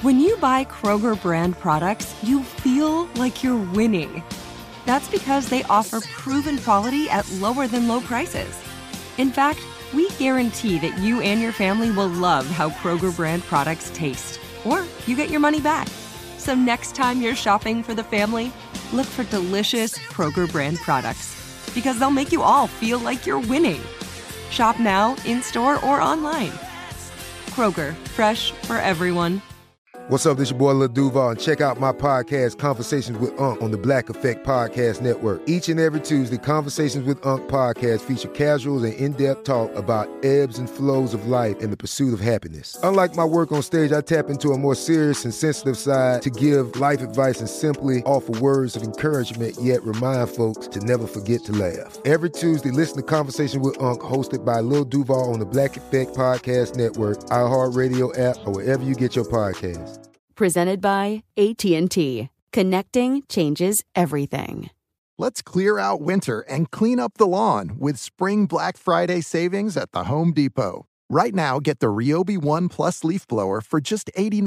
When you buy Kroger brand products, you feel like you're winning. That's because they offer proven quality at lower than low prices. In fact, we guarantee that you and your family will love how Kroger brand products taste, or you get your money back. So next time you're shopping for the family, look for delicious Kroger brand products, because they'll make you all feel like you're winning. Shop now, in-store, or online. Kroger, fresh for everyone. What's up, this your boy Lil Duval, and check out my podcast, Conversations with Unc, on the Black Effect Podcast Network. Each and every Tuesday, Conversations with Unc podcast feature casual and in-depth talk about ebbs and flows of life and the pursuit of happiness. Unlike my work on stage, I tap into a more serious and sensitive side to give life advice and simply offer words of encouragement, yet remind folks to never forget to laugh. Every Tuesday, listen to Conversation with Unc, hosted by Lil Duval on the Black Effect Podcast Network, iHeartRadio app, or wherever you get your podcasts. Presented by AT&T. Connecting changes everything. Let's clear out winter and clean up the lawn with Spring Black Friday savings at the Home Depot. Right now, get the Ryobi One Plus leaf blower for just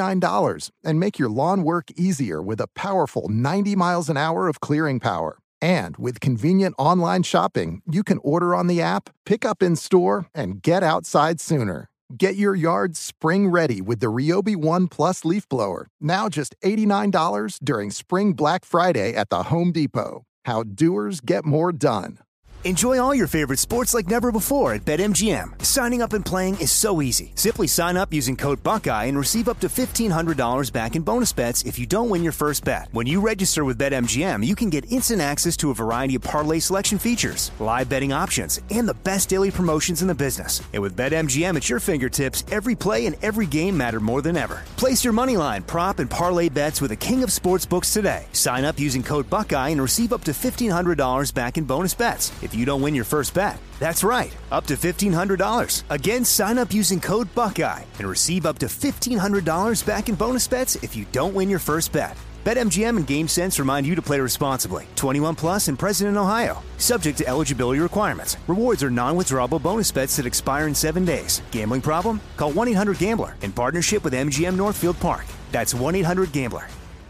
$89 and make your lawn work easier with a powerful 90 miles an hour of clearing power. And with convenient online shopping, you can order on the app, pick up in store, and get outside sooner. Get your yard spring ready with the Ryobi One Plus leaf blower. Now just $89 during Spring Black Friday at the Home Depot. How doers get more done. Enjoy all your favorite sports like never before at BetMGM. Signing up and playing is so easy. Simply sign up using code Buckeye and receive up to $1,500 back in bonus bets if you don't win your first bet. When you register with BetMGM, you can get instant access to a variety of parlay selection features, live betting options, and the best daily promotions in the business. And with BetMGM at your fingertips, every play and every game matter more than ever. Place your moneyline, prop, and parlay bets with the king of sportsbooks today. Sign up using code Buckeye and receive up to $1,500 back in bonus bets if you don't win your first bet. That's right, up to $1,500. Again, sign up using code Buckeye and receive up to $1,500 back in bonus bets if you don't win your first bet. BetMGM and GameSense remind you to play responsibly. 21 plus and present in Ohio. Subject to eligibility requirements. Rewards are non-withdrawable bonus bets that expire in 7 days. Gambling problem? Call 1-800-GAMBLER in partnership with MGM Northfield Park. That's 1-800-GAMBLER.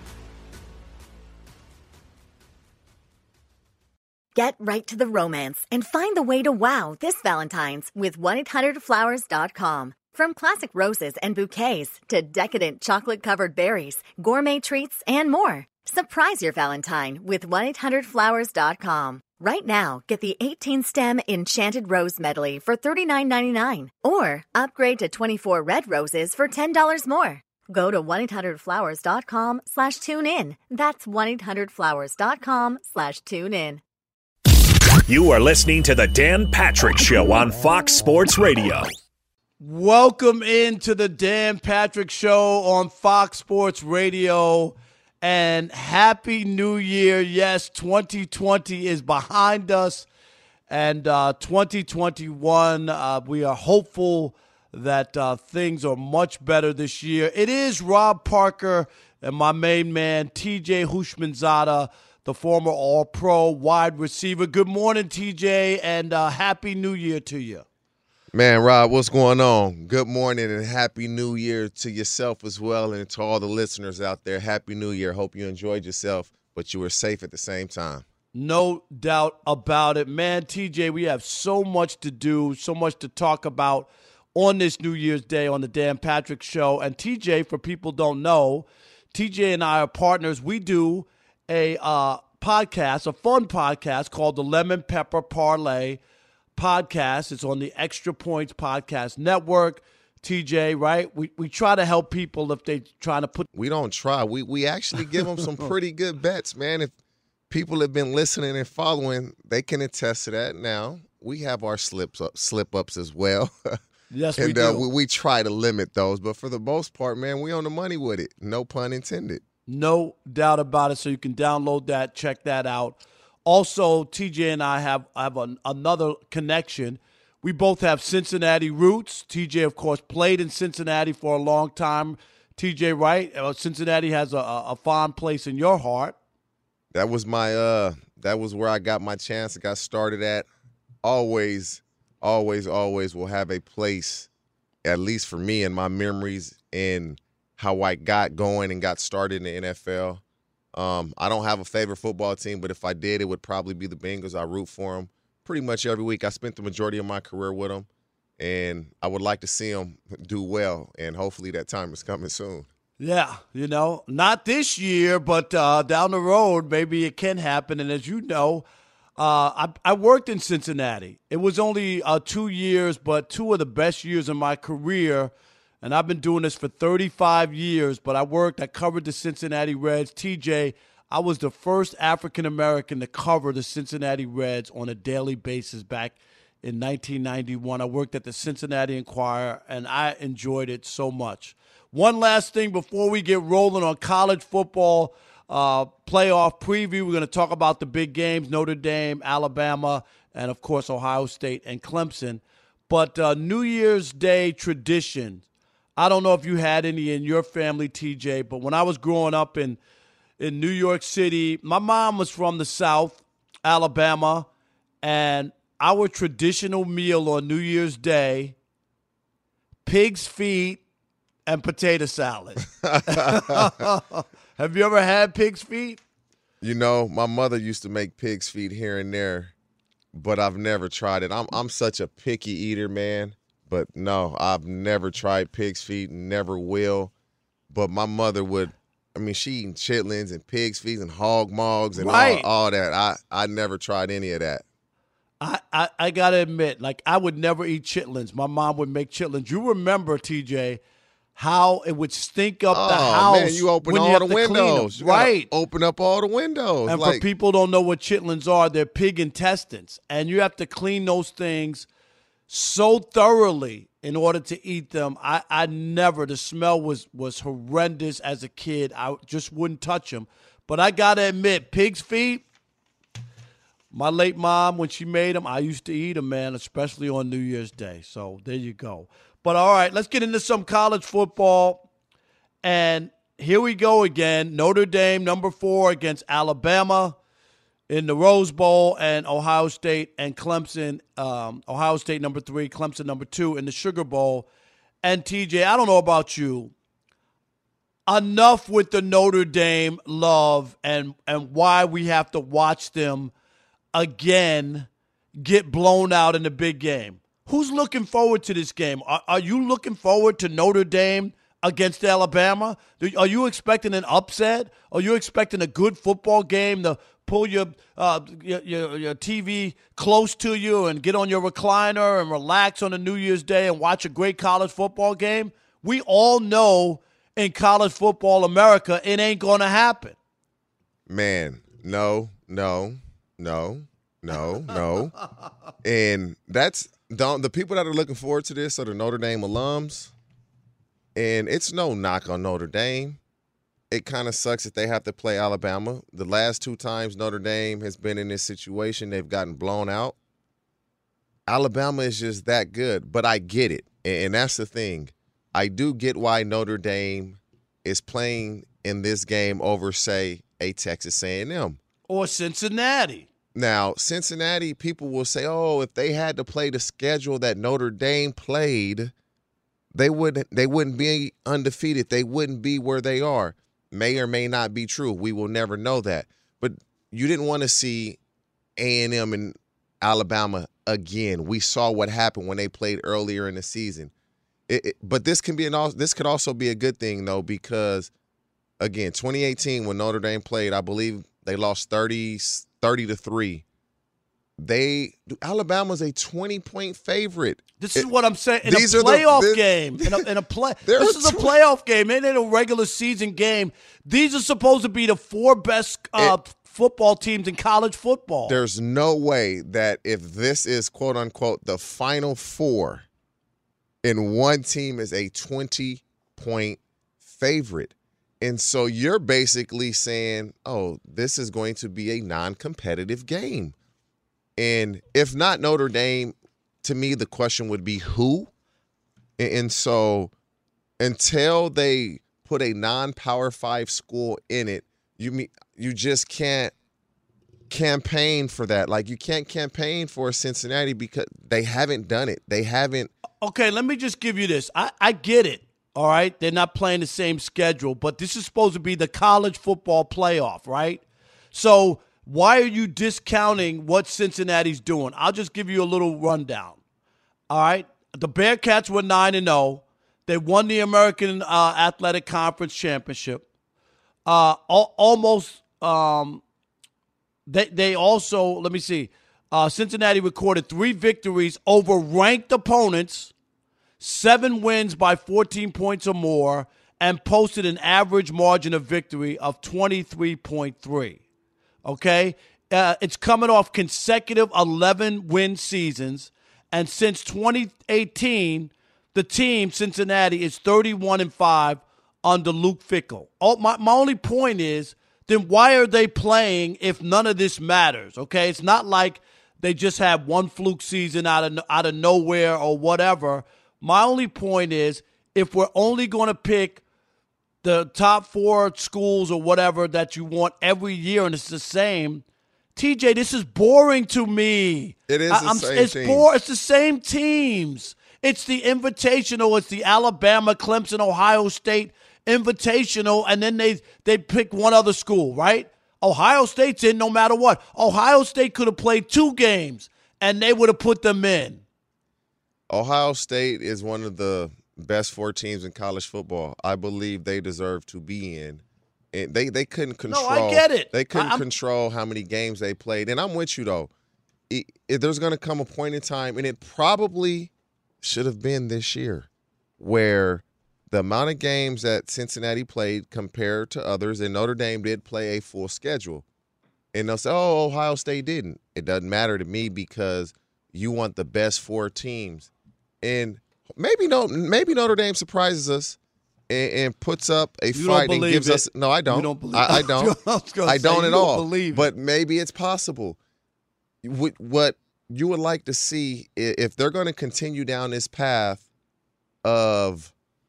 Get right to the romance and find the way to wow this Valentine's with 1-800-Flowers.com. From classic roses and bouquets to decadent chocolate-covered berries, gourmet treats, and more. Surprise your Valentine with 1-800-Flowers.com. Right now, get the 18-stem Enchanted Rose Medley for $39.99 or upgrade to 24 red roses for $10 more. Go to 1-800-Flowers.com/tune in. That's 1-800-Flowers.com/tune in. You are listening to The Dan Patrick Show on Fox Sports Radio. Welcome into the Dan Patrick Show on Fox Sports Radio, and Happy New Year. Yes, 2020 is behind us, and 2021, we are hopeful that things are much better this year. It is Rob Parker and my main man, TJ Houshmandzadeh, the former All-Pro wide receiver. Good morning, TJ, and Happy New Year to you. Man, Rob, what's going on? Good morning and Happy New Year to yourself as well, and to all the listeners out there. Happy New Year. Hope you enjoyed yourself, but you were safe at the same time. No doubt about it. Man, TJ, we have so much to do, so much to talk about on this New Year's Day on the Dan Patrick Show. And TJ, for people who don't know, TJ and I are partners. We do a podcast, a fun podcast called the Lemon Pepper Parlay Podcast. It's on the Extra Points Podcast Network. TJ, right? We try to help people if they trying to put. We don't try. We actually give them some pretty good bets, man. If people have been listening and following, they can attest to that. Now we have our slip ups as well. Yes, and we do. We try to limit those, but for the most part, man, we on the money with it. No pun intended. No doubt about it. So you can download that, check that out. Also, TJ and I have another connection. We both have Cincinnati roots. TJ, of course, played in Cincinnati for a long time. TJ, right? Cincinnati has a fond place in your heart. That was that was where I got my chance. I got started at. Always will have a place, at least for me, in my memories in how I got going and got started in the NFL. I don't have a favorite football team, but if I did, it would probably be the Bengals. I root for them pretty much every week. I spent the majority of my career with them, and I would like to see them do well, and hopefully that time is coming soon. Yeah, not this year, but down the road, maybe it can happen. And as you know, I worked in Cincinnati. It was only 2 years, but 2 of the best years of my career. And I've been doing this for 35 years, but I covered the Cincinnati Reds. TJ, I was the first African-American to cover the Cincinnati Reds on a daily basis back in 1991. I worked at the Cincinnati Enquirer, and I enjoyed it so much. One last thing before we get rolling on college football playoff preview. We're going to talk about the big games, Notre Dame, Alabama, and, of course, Ohio State and Clemson. But New Year's Day tradition, I don't know if you had any in your family, TJ, but when I was growing up in New York City, my mom was from the South, Alabama, and our traditional meal on New Year's Day, pig's feet and potato salad. Have you ever had pig's feet? My mother used to make pig's feet here and there, but I've never tried it. I'm such a picky eater, man. But no, I've never tried pig's feet, never will. But my mother would. She eating chitlins and pig's feet and hog mogs and all that. I never tried any of that. I got to admit, I would never eat chitlins. My mom would make chitlins. You remember, TJ, how it would stink up the house. Man, you open all the windows. Right. Open up all the windows. And for people who don't know what chitlins are, they're pig intestines. And you have to clean those things so thoroughly in order to eat them. I never. The smell was horrendous as a kid. I just wouldn't touch them. But I got to admit, pig's feet, my late mom, when she made them, I used to eat them, man, especially on New Year's Day. So there you go. But all right, let's get into some college football. And here we go again. Notre Dame, number 4 against Alabama in the Rose Bowl, and Ohio State and Clemson. Ohio State, number 3, Clemson, number 2 in the Sugar Bowl. And TJ, I don't know about you. Enough with the Notre Dame love and why we have to watch them again get blown out in the big game. Who's looking forward to this game? Are you looking forward to Notre Dame against Alabama? Are you expecting an upset? Are you expecting a good football game to pull your TV close to you and get on your recliner and relax on a New Year's Day and watch a great college football game? We all know in college football America, it ain't going to happen. Man, no. And that's the people that are looking forward to this are the Notre Dame alums. And it's no knock on Notre Dame. It kind of sucks that they have to play Alabama. The last 2 times Notre Dame has been in this situation, they've gotten blown out. Alabama is just that good, but I get it. And that's the thing. I do get why Notre Dame is playing in this game over, say, a Texas A&M. Or Cincinnati. Now, Cincinnati, people will say, if they had to play the schedule that Notre Dame played, they wouldn't be undefeated. They wouldn't be where they are. May or may not be true. We will never know that. But you didn't want to see A&M and Alabama again. We saw what happened when they played earlier in the season. But this could also be a good thing, though, because, again, 2018 when Notre Dame played, I believe they lost 30-3. Alabama's a 20-point favorite. This is what I'm saying. In a playoff game. This is a playoff game. It ain't a regular season game. These are supposed to be the 4 best football teams in college football. There's no way that if this is, quote-unquote, the Final Four, and one team is a 20-point favorite. And so you're basically saying, this is going to be a non-competitive game. And if not Notre Dame, to me, the question would be who? And so until they put a non-Power 5 school in it, you just can't campaign for that. Like, you can't campaign for Cincinnati because they haven't done it. They haven't. Okay, let me just give you this. I get it. All right? They're not playing the same schedule, but this is supposed to be the college football playoff, right? So why are you discounting what Cincinnati's doing? I'll just give you a little rundown. All right? The Bearcats were 9-0. They won the American Athletic Conference Championship. They also, let me see, Cincinnati recorded 3 victories over ranked opponents, 7 wins by 14 points or more, and posted an average margin of victory of 23.3. Okay? It's coming off consecutive 11-win seasons, and since 2018, the team, Cincinnati, is 31-5 under Luke Fickell. My only point is, then why are they playing if none of this matters? Okay, it's not like they just have one fluke season out of nowhere or whatever. My only point is, if we're only going to pick the top 4 schools or whatever that you want every year and it's the same, TJ, this is boring to me. It is the same teams. It's the same teams. It's the Invitational. It's the Alabama, Clemson, Ohio State Invitational, and then they pick one other school, right? Ohio State's in no matter what. Ohio State could have played 2 games, and they would have put them in. Ohio State is one of the best 4 teams in college football. I believe they deserve to be in. And they couldn't control. No, I get it. They couldn't control how many games they played. And I'm with you, though. There's going to come a point in time, and it probably should have been this year, where the amount of games that Cincinnati played compared to others, and Notre Dame did play a full schedule. And they'll say, oh, Ohio State didn't. It doesn't matter to me because you want the best 4 teams. And maybe Notre Dame surprises us and puts up a fight and gives us – no, I don't. You don't believe I don't. I don't at all. But maybe it's possible. What you would like to see, if they're going to continue down this path of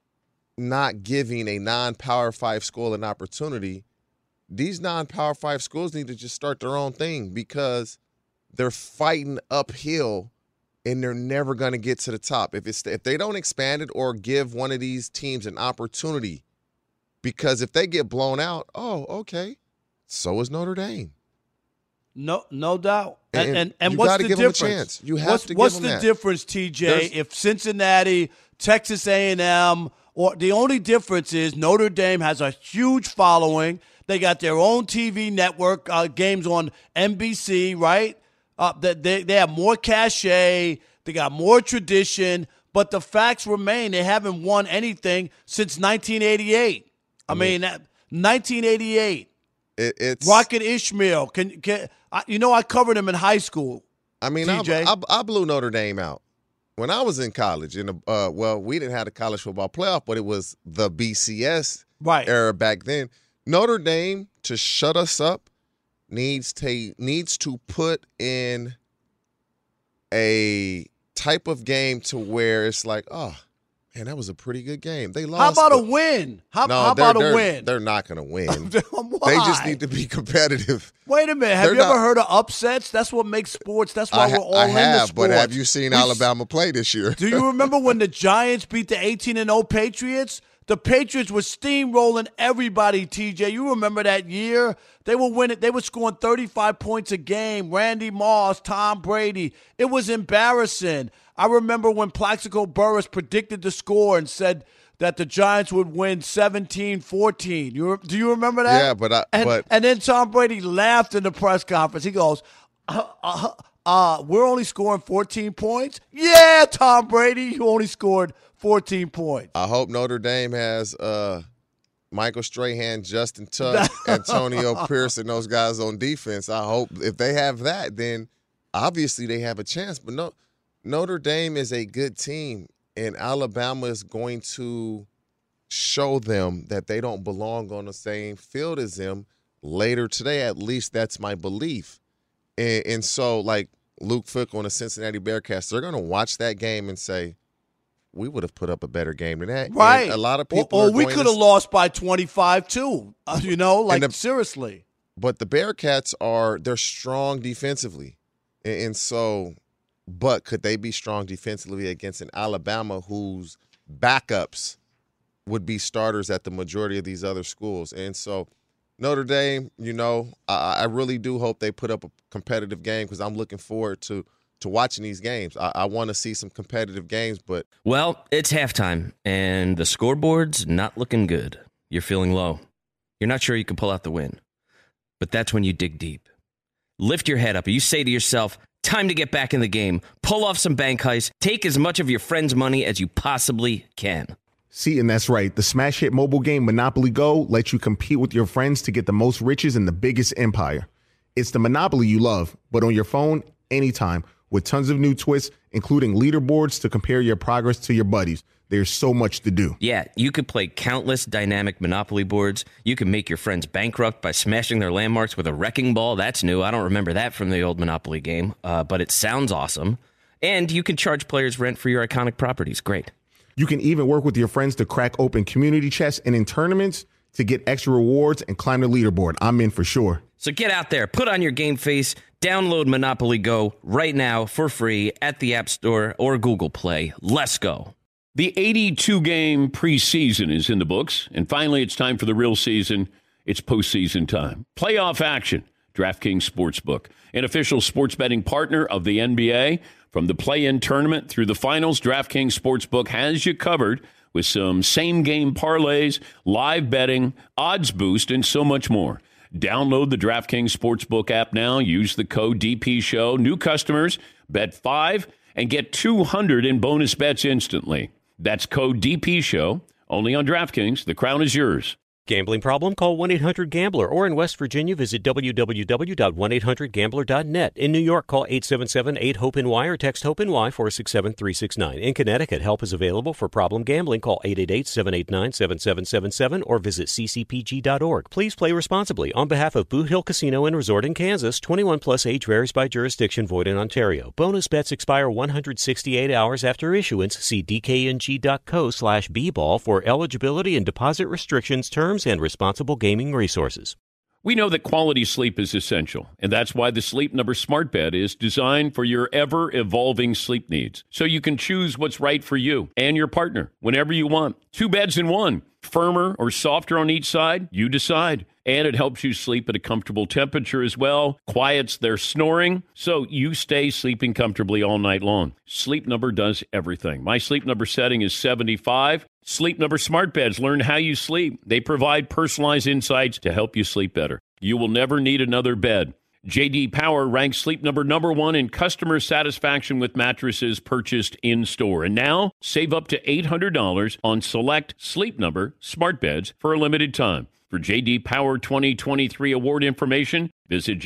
not giving a non-Power 5 school an opportunity, these non-Power 5 schools need to just start their own thing because they're fighting uphill and they're never going to get to the top. If they don't expand it or give one of these teams an opportunity, because if they get blown out, oh, okay, so is Notre Dame. No doubt. And you what's got to the give difference? them a chance. You have to give them What's that. the difference, TJ? If Cincinnati, Texas A&M, or the only difference is Notre Dame has a huge following. They got their own TV network, games on NBC, right? They have more cachet. They got more tradition. But the facts remain. They haven't won anything since 1988. I mean 1988. It's Rocket Ishmael. I covered him in high school. I mean, TJ. I blew Notre Dame out when I was in college. We didn't have the college football playoff, but it was the BCS era back then. Notre Dame, to shut us up, needs to put in a type of game to where it's like, oh, man, that was a pretty good game. They lost. How about a win? How about a win? They're not going to win. Why? They just need to be competitive. Wait a minute. Have you ever heard of upsets? That's what makes sports. That's why we're all in the sports. But have you seen Alabama play this year? Do you remember when the Giants beat the 18-0 Patriots? The Patriots were steamrolling everybody, TJ. You remember that year? They were winning. They were scoring 35 points a game. Randy Moss, Tom Brady. It was embarrassing. I remember when Plaxico Burress predicted the score and said that the Giants would win 17-14. Do you remember that? Yeah, and then Tom Brady laughed in the press conference. He goes, we're only scoring 14 points? Yeah, Tom Brady, you only scored 14 points. I hope Notre Dame has Michael Strahan, Justin Tuck, Antonio Pierce, and those guys on defense. I hope if they have that, then obviously they have a chance. But no, Notre Dame is a good team, and Alabama is going to show them that they don't belong on the same field as them later today. At least that's my belief. And so, like Luke Fickell and the Cincinnati Bearcats, they're going to watch that game and say, we would have put up a better game than that. Right. And a lot of people or we could have lost by 25 too. Seriously. But the Bearcats they're strong defensively. And so, but could they be strong defensively against an Alabama whose backups would be starters at the majority of these other schools. And so Notre Dame, I really do hope they put up a competitive game because I'm looking forward to watching these games. I want to see some competitive games, but... Well, it's halftime, and the scoreboard's not looking good. You're feeling low. You're not sure you can pull out the win. But that's when you dig deep. Lift your head up. You say to yourself, time to get back in the game. Pull off some bank heists. Take as much of your friend's money as you possibly can. See, and that's right. The smash hit mobile game Monopoly Go lets you compete with your friends to get the most riches in the biggest empire. It's the Monopoly you love, but on your phone, anytime, with tons of new twists, including leaderboards to compare your progress to your buddies. There's so much to do. Yeah, you could play countless dynamic Monopoly boards. You can make your friends bankrupt by smashing their landmarks with a wrecking ball. That's new. I don't remember that from the old Monopoly game, but it sounds awesome. And you can charge players rent for your iconic properties. Great. You can even work with your friends to crack open community chests and in tournaments to get extra rewards and climb the leaderboard. I'm in for sure. So get out there, put on your game face, download Monopoly Go right now for free at the App Store or Google Play. Let's go. The 82-game preseason is in the books, and finally it's time for the real season. It's postseason time. Playoff action. DraftKings Sportsbook, an official sports betting partner of the NBA. From the play-in tournament through the finals, DraftKings Sportsbook has you covered with some same-game parlays, live betting, odds boost, and so much more. Download the DraftKings Sportsbook app now. Use the code DPSHOW. New customers, bet $5 and get $200 in bonus bets instantly. That's code DPSHOW, only on DraftKings. The crown is yours. Gambling problem? Call 1-800-GAMBLER. Or in West Virginia, visit www.1800gambler.net. In New York, call 877-8-HOPE-NY or text HOPE-NY 467-369. In Connecticut, help is available for problem gambling. Call 888-789-7777 or visit ccpg.org. Please play responsibly. On behalf of Boot Hill Casino and Resort in Kansas, 21 plus age varies by jurisdiction, void in Ontario. Bonus bets expire 168 hours after issuance. See dkng.co/bball for eligibility and deposit restrictions, terms, and responsible gaming resources. We know that quality sleep is essential, and that's why the Sleep Number Smart Bed is designed for your ever-evolving sleep needs, so you can choose what's right for you and your partner whenever you want. 2 beds in one, firmer or softer on each side, you decide. And it helps you sleep at a comfortable temperature as well, quiets their snoring, so you stay sleeping comfortably all night long. Sleep Number does everything. My Sleep Number setting is 75. Sleep Number Smart Beds learn how you sleep. They provide personalized insights to help you sleep better. You will never need another bed. J.D. Power ranks Sleep Number #1 in customer satisfaction with mattresses purchased in-store. And now, save up to $800 on select Sleep Number Smart Beds for a limited time. For J.D. Power 2023 award information, visit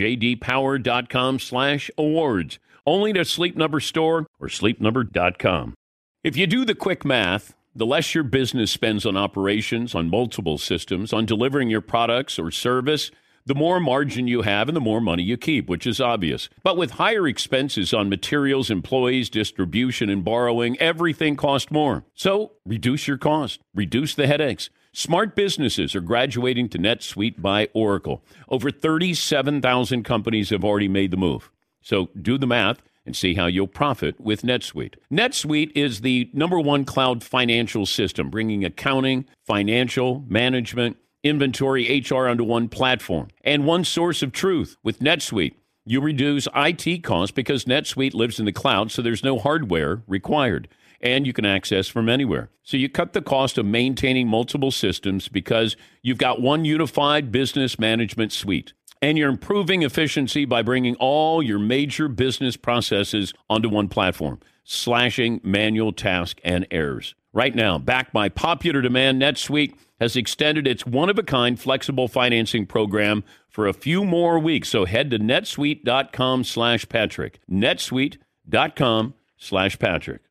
jdpower.com/awards. Only to Sleep Number store or sleepnumber.com. If you do the quick math, the less your business spends on operations, on multiple systems, on delivering your products or service, the more margin you have and the more money you keep, which is obvious. But with higher expenses on materials, employees, distribution, and borrowing, everything costs more. So reduce your cost, reduce the headaches. Smart businesses are graduating to NetSuite by Oracle. Over 37,000 companies have already made the move. So do the math and see how you'll profit with NetSuite. NetSuite is the #1 cloud financial system, bringing accounting, financial, management, inventory, HR onto one platform and one source of truth. With NetSuite, you reduce IT costs because NetSuite lives in the cloud, so there's no hardware required. And you can access from anywhere. So you cut the cost of maintaining multiple systems because you've got one unified business management suite. And you're improving efficiency by bringing all your major business processes onto one platform, slashing manual tasks and errors. Right now, backed by popular demand, NetSuite has extended its one-of-a-kind flexible financing program for a few more weeks. So head to netsuite.com/Patrick. netsuite.com/Patrick.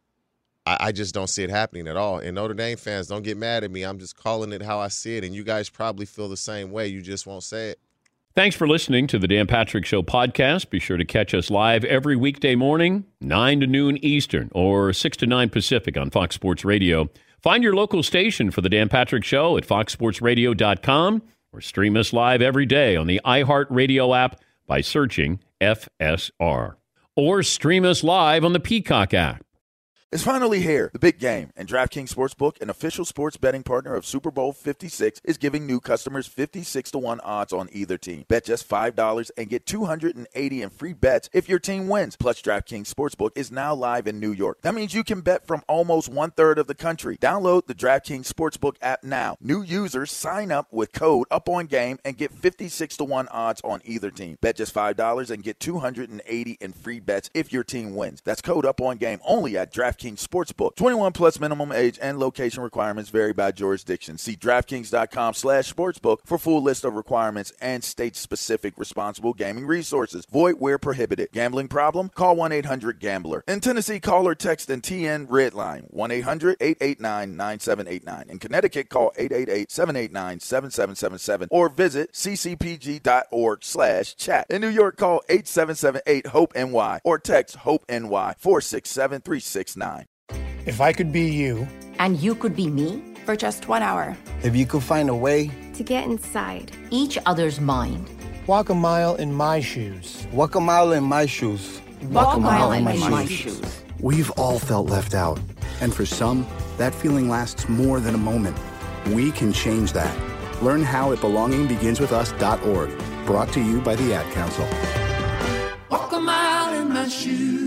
I just don't see it happening at all. And Notre Dame fans, don't get mad at me. I'm just calling it how I see it. And you guys probably feel the same way. You just won't say it. Thanks for listening to the Dan Patrick Show podcast. Be sure to catch us live every weekday morning, 9 to noon Eastern or 6 to 9 Pacific on Fox Sports Radio. Find your local station for the Dan Patrick Show at foxsportsradio.com or stream us live every day on the iHeartRadio app by searching FSR. Or stream us live on the Peacock app. It's finally here, the big game, and DraftKings Sportsbook, an official sports betting partner of Super Bowl 56, is giving new customers 56-1 odds on either team. Bet just $5 and get $280 in free bets if your team wins. Plus, DraftKings Sportsbook is now live in New York. That means you can bet from almost one-third of the country. Download the DraftKings Sportsbook app now. New users sign up with code UPONGAME and get 56-1 odds on either team. Bet just $5 and get $280 in free bets if your team wins. That's code UPONGAME only at DraftKings Sportsbook. 21 plus minimum age and location requirements vary by jurisdiction. See DraftKings.com/sportsbook for full list of requirements and state-specific responsible gaming resources. Void where prohibited. Gambling problem? Call 1-800-GAMBLER. In Tennessee, call or text and TN Redline 1-800-889-9789. In Connecticut, call 888-789-7777 or visit ccpg.org/chat. In New York, call 877-8-HOPE-NY or text HOPE-NY 467-369. If I could be you. And you could be me? For just 1 hour. If you could find a way. To get inside each other's mind. Walk a mile in my shoes. Walk a mile in my shoes. Walk a mile in my shoes. We've all felt left out. And for some, that feeling lasts more than a moment. We can change that. Learn how at belongingbeginswithus.org. Brought to you by the Ad Council. Walk a mile in my shoes.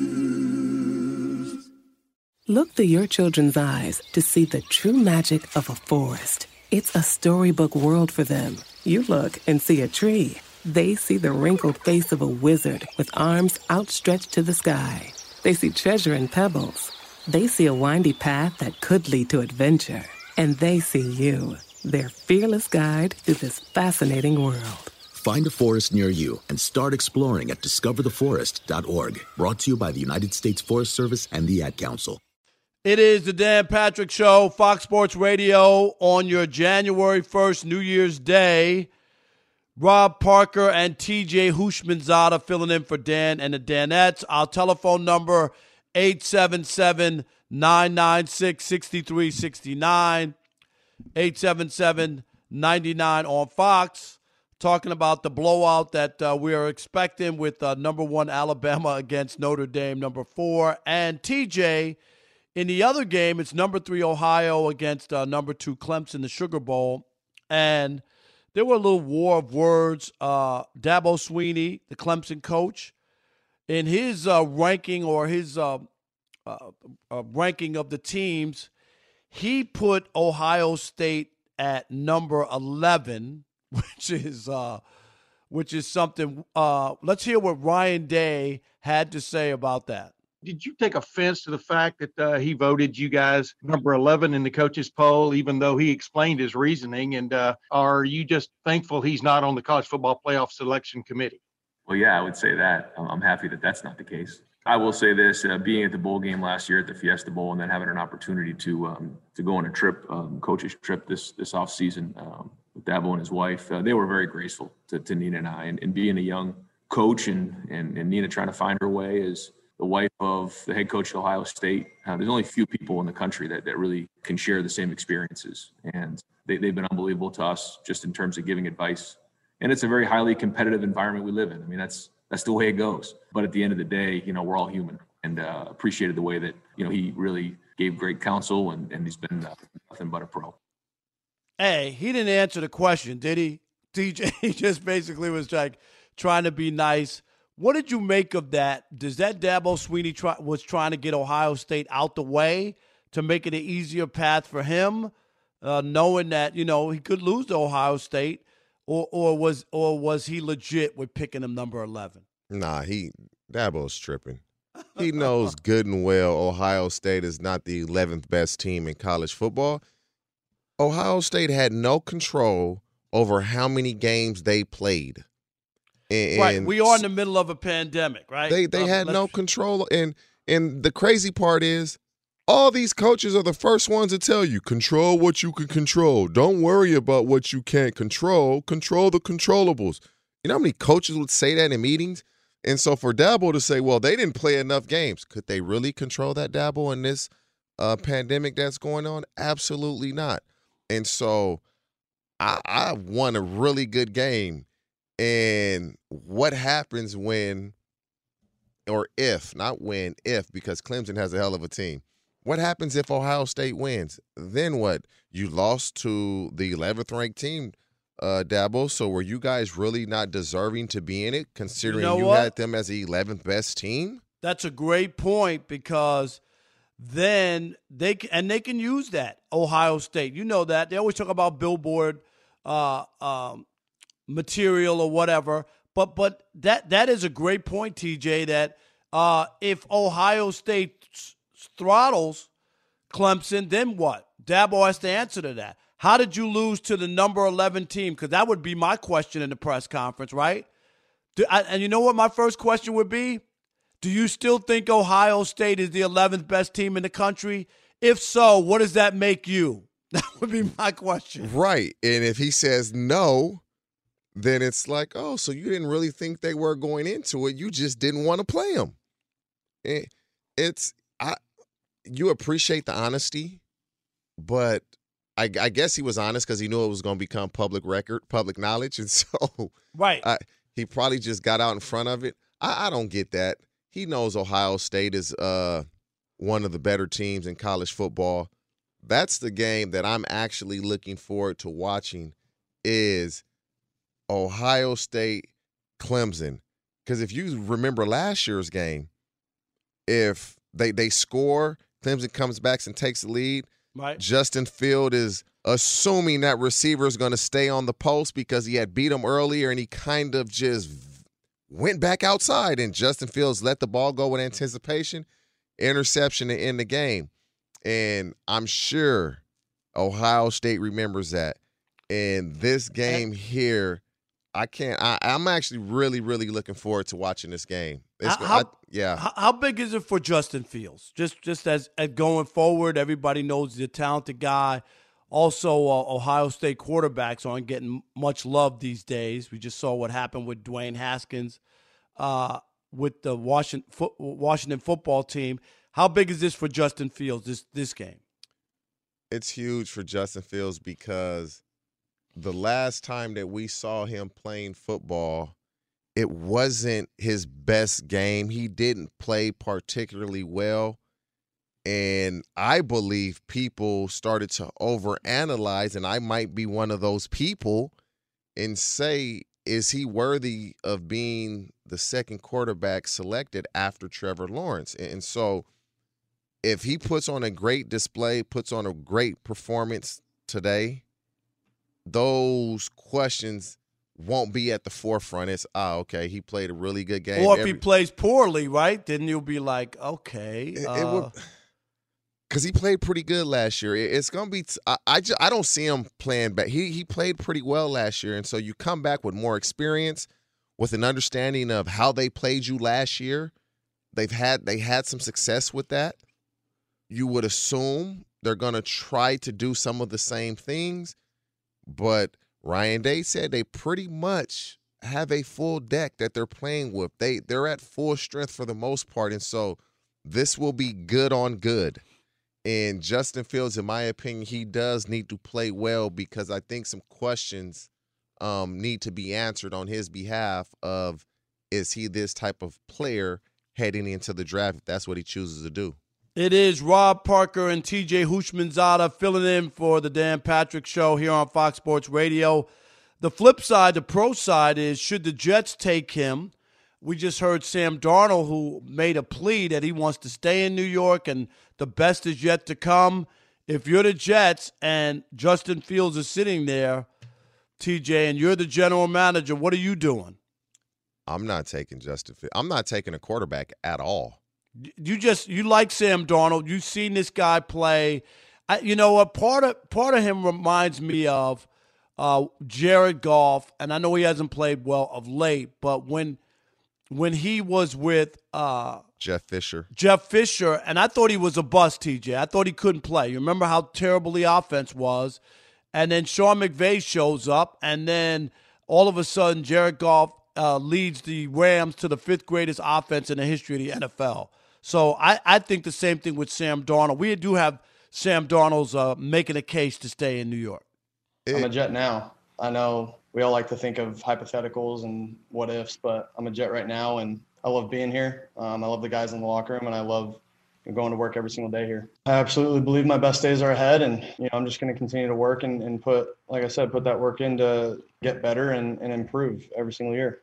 Look through your children's eyes to see the true magic of a forest. It's a storybook world for them. You look and see a tree. They see the wrinkled face of a wizard with arms outstretched to the sky. They see treasure in pebbles. They see a windy path that could lead to adventure. And they see you, their fearless guide through this fascinating world. Find a forest near you and start exploring at discovertheforest.org. Brought to you by the United States Forest Service and the Ad Council. It is the Dan Patrick Show, Fox Sports Radio, on your January 1st, New Year's Day. Rob Parker and TJ Hushmanzada filling in for Dan and the Danettes. Our telephone number, 877-996-6369, 877-99 on Fox. Talking about the blowout that we are expecting with number 1 Alabama against Notre Dame, number 4. And TJ, in the other game, it's number 3 Ohio against number 2 Clemson, the Sugar Bowl. And there were a little war of words. Dabo Swinney, the Clemson coach, in his ranking or his ranking of the teams, he put Ohio State at number 11, which is something. Let's hear what Ryan Day had to say about that. Did you take offense to the fact that he voted you guys number 11 in the coaches poll, even though he explained his reasoning? And are you just thankful he's not on the college football playoff selection committee? Well, yeah, I would say that. I'm happy that that's not the case. I will say this, being at the bowl game last year at the Fiesta Bowl and then having an opportunity to go on a trip, coach's trip this offseason with Dabo and his wife, they were very graceful to Nina and I. And being a young coach and Nina trying to find her way as the wife of the head coach at Ohio State, there's only a few people in the country that really can share the same experiences. And they've been unbelievable to us just in terms of giving advice. And it's a very highly competitive environment we live in. I mean, that's the way it goes. But at the end of the day, we're all human, and appreciated the way that, he really gave great counsel, and he's been nothing but a pro. Hey, he didn't answer the question, did he? DJ, he just basically was like trying to be nice. What did you make of that? Does that Dabo Swinney was trying to get Ohio State out the way to make it an easier path for him, knowing that, he could lose to Ohio State, or was he legit with picking him number 11? Nah, Dabo's tripping. He knows good and well Ohio State is not the 11th best team in college football. Ohio State had no control over how many games they played. Right, we are in the middle of a pandemic, right? They had no control, and the crazy part is all these coaches are the first ones to tell you, control what you can control. Don't worry about what you can't control. Control the controllables. You know how many coaches would say that in meetings? And so for Dabo to say, well, they didn't play enough games, could they really control that, Dabo, in this pandemic that's going on? Absolutely not. And so I won a really good game. And what happens when or if, not when, if, because Clemson has a hell of a team. What happens if Ohio State wins? Then what? You lost to the 11th ranked team, Dabo. So were you guys really not deserving to be in it, considering you had them as the 11th best team? That's a great point, because then they can use that, Ohio State. You know that. They always talk about Billboard material or whatever. But that is a great point, TJ, that if Ohio State throttles Clemson, then what? Dabo has to answer to that. How did you lose to the number 11 team? Because that would be my question in the press conference, right? And you know what my first question would be? Do you still think Ohio State is the 11th best team in the country? If so, what does that make you? That would be my question. Right. And if he says no, then it's like, oh, so you didn't really think they were going into it. You just didn't want to play them. You appreciate the honesty, but I guess he was honest because he knew it was going to become public record, public knowledge. And so right. He probably just got out in front of it. I don't get that. He knows Ohio State is one of the better teams in college football. That's the game that I'm actually looking forward to watching, is Ohio State, Clemson. Because if you remember last year's game, if they score, Clemson comes back and takes the lead. Right. Justin Field is assuming that receiver is going to stay on the post because he had beat him earlier, and he kind of just went back outside, and Justin Fields let the ball go with anticipation, interception to end the game. And I'm sure Ohio State remembers that. And this game here, I'm actually really, really looking forward to watching this game. How big is it for Justin Fields? Just as going forward, everybody knows he's a talented guy. Also, Ohio State quarterbacks aren't getting much love these days. We just saw what happened with Dwayne Haskins with the Washington football team. How big is this for Justin Fields, this game? It's huge for Justin Fields because the last time that we saw him playing football, it wasn't his best game. He didn't play particularly well. And I believe people started to overanalyze, and I might be one of those people, and say, is he worthy of being the second quarterback selected after Trevor Lawrence? And so if he puts on a great display, puts on a great performance today, those questions won't be at the forefront. It's, okay, he played a really good game. Or if he plays poorly, right, then you'll be like, okay. Because he played pretty good last year. It's going to be I don't see him playing bad. He played pretty well last year, and so you come back with more experience, with an understanding of how they played you last year. They had some success with that. You would assume they're going to try to do some of the same things, but Ryan Day said they pretty much have a full deck that they're playing with. They're at full strength for the most part, and so this will be good on good. And Justin Fields, in my opinion, he does need to play well, because I think some questions need to be answered on his behalf of, is he this type of player heading into the draft if that's what he chooses to do? It is Rob Parker and TJ Houshmandzadeh filling in for the Dan Patrick Show here on Fox Sports Radio. The flip side, the pro side, is should the Jets take him? We just heard Sam Darnold, who made a plea that he wants to stay in New York and the best is yet to come. If you're the Jets and Justin Fields is sitting there, TJ, and you're the general manager, what are you doing? I'm not taking Justin Fields. I'm not taking a quarterback at all. You like Sam Darnold. You've seen this guy play. You know what? Part of him reminds me of Jared Goff, and I know he hasn't played well of late, but when he was with Jeff Fisher, and I thought he was a bust, TJ. I thought he couldn't play. You remember how terrible the offense was? And then Sean McVay shows up, and then all of a sudden Jared Goff leads the Rams to the 5th greatest offense in the history of the NFL. So I think the same thing with Sam Darnold. We do have Sam Darnold's making a case to stay in New York. I'm a Jet now. I know we all like to think of hypotheticals and what ifs, but I'm a Jet right now, and I love being here. I love the guys in the locker room, and I love going to work every single day here. I absolutely believe my best days are ahead, and I'm just going to continue to work and put, like I said, put that work in to get better and improve every single year.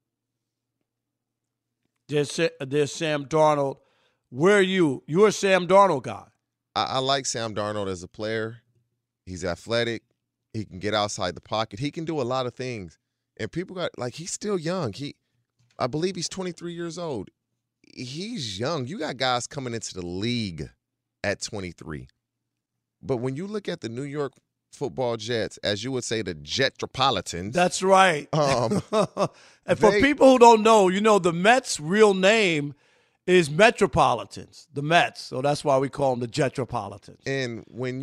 There's Sam Darnold. Where are you? You're a Sam Darnold guy. I like Sam Darnold as a player. He's athletic. He can get outside the pocket. He can do a lot of things. And people he's still young. I believe he's 23 years old. He's young. You got guys coming into the league at 23. But when you look at the New York Football Jets, as you would say, the Jetropolitans. That's right. And for people who don't know, the Mets' real name is Metropolitans, the Mets. So that's why we call them the Jetropolitans. And when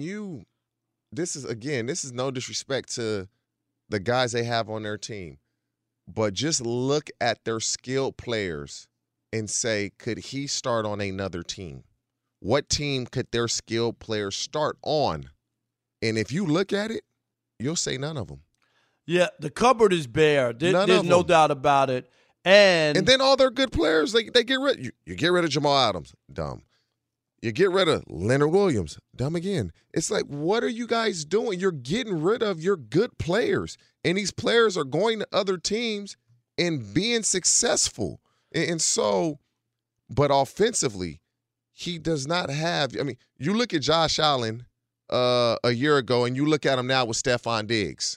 this is no disrespect to the guys they have on their team, but just look at their skilled players and say, could he start on another team? What team could their skilled players start on? And if you look at it, you'll say none of them. Yeah, the cupboard is bare. There's no doubt about it. And then all their good players, they get rid. You get rid of Jamal Adams, dumb. You get rid of Leonard Williams, dumb again. It's like, what are you guys doing? You're getting rid of your good players, and these players are going to other teams and being successful. And so, but offensively, he does not have. I mean, you look at Josh Allen a year ago, and you look at him now with Stephon Diggs.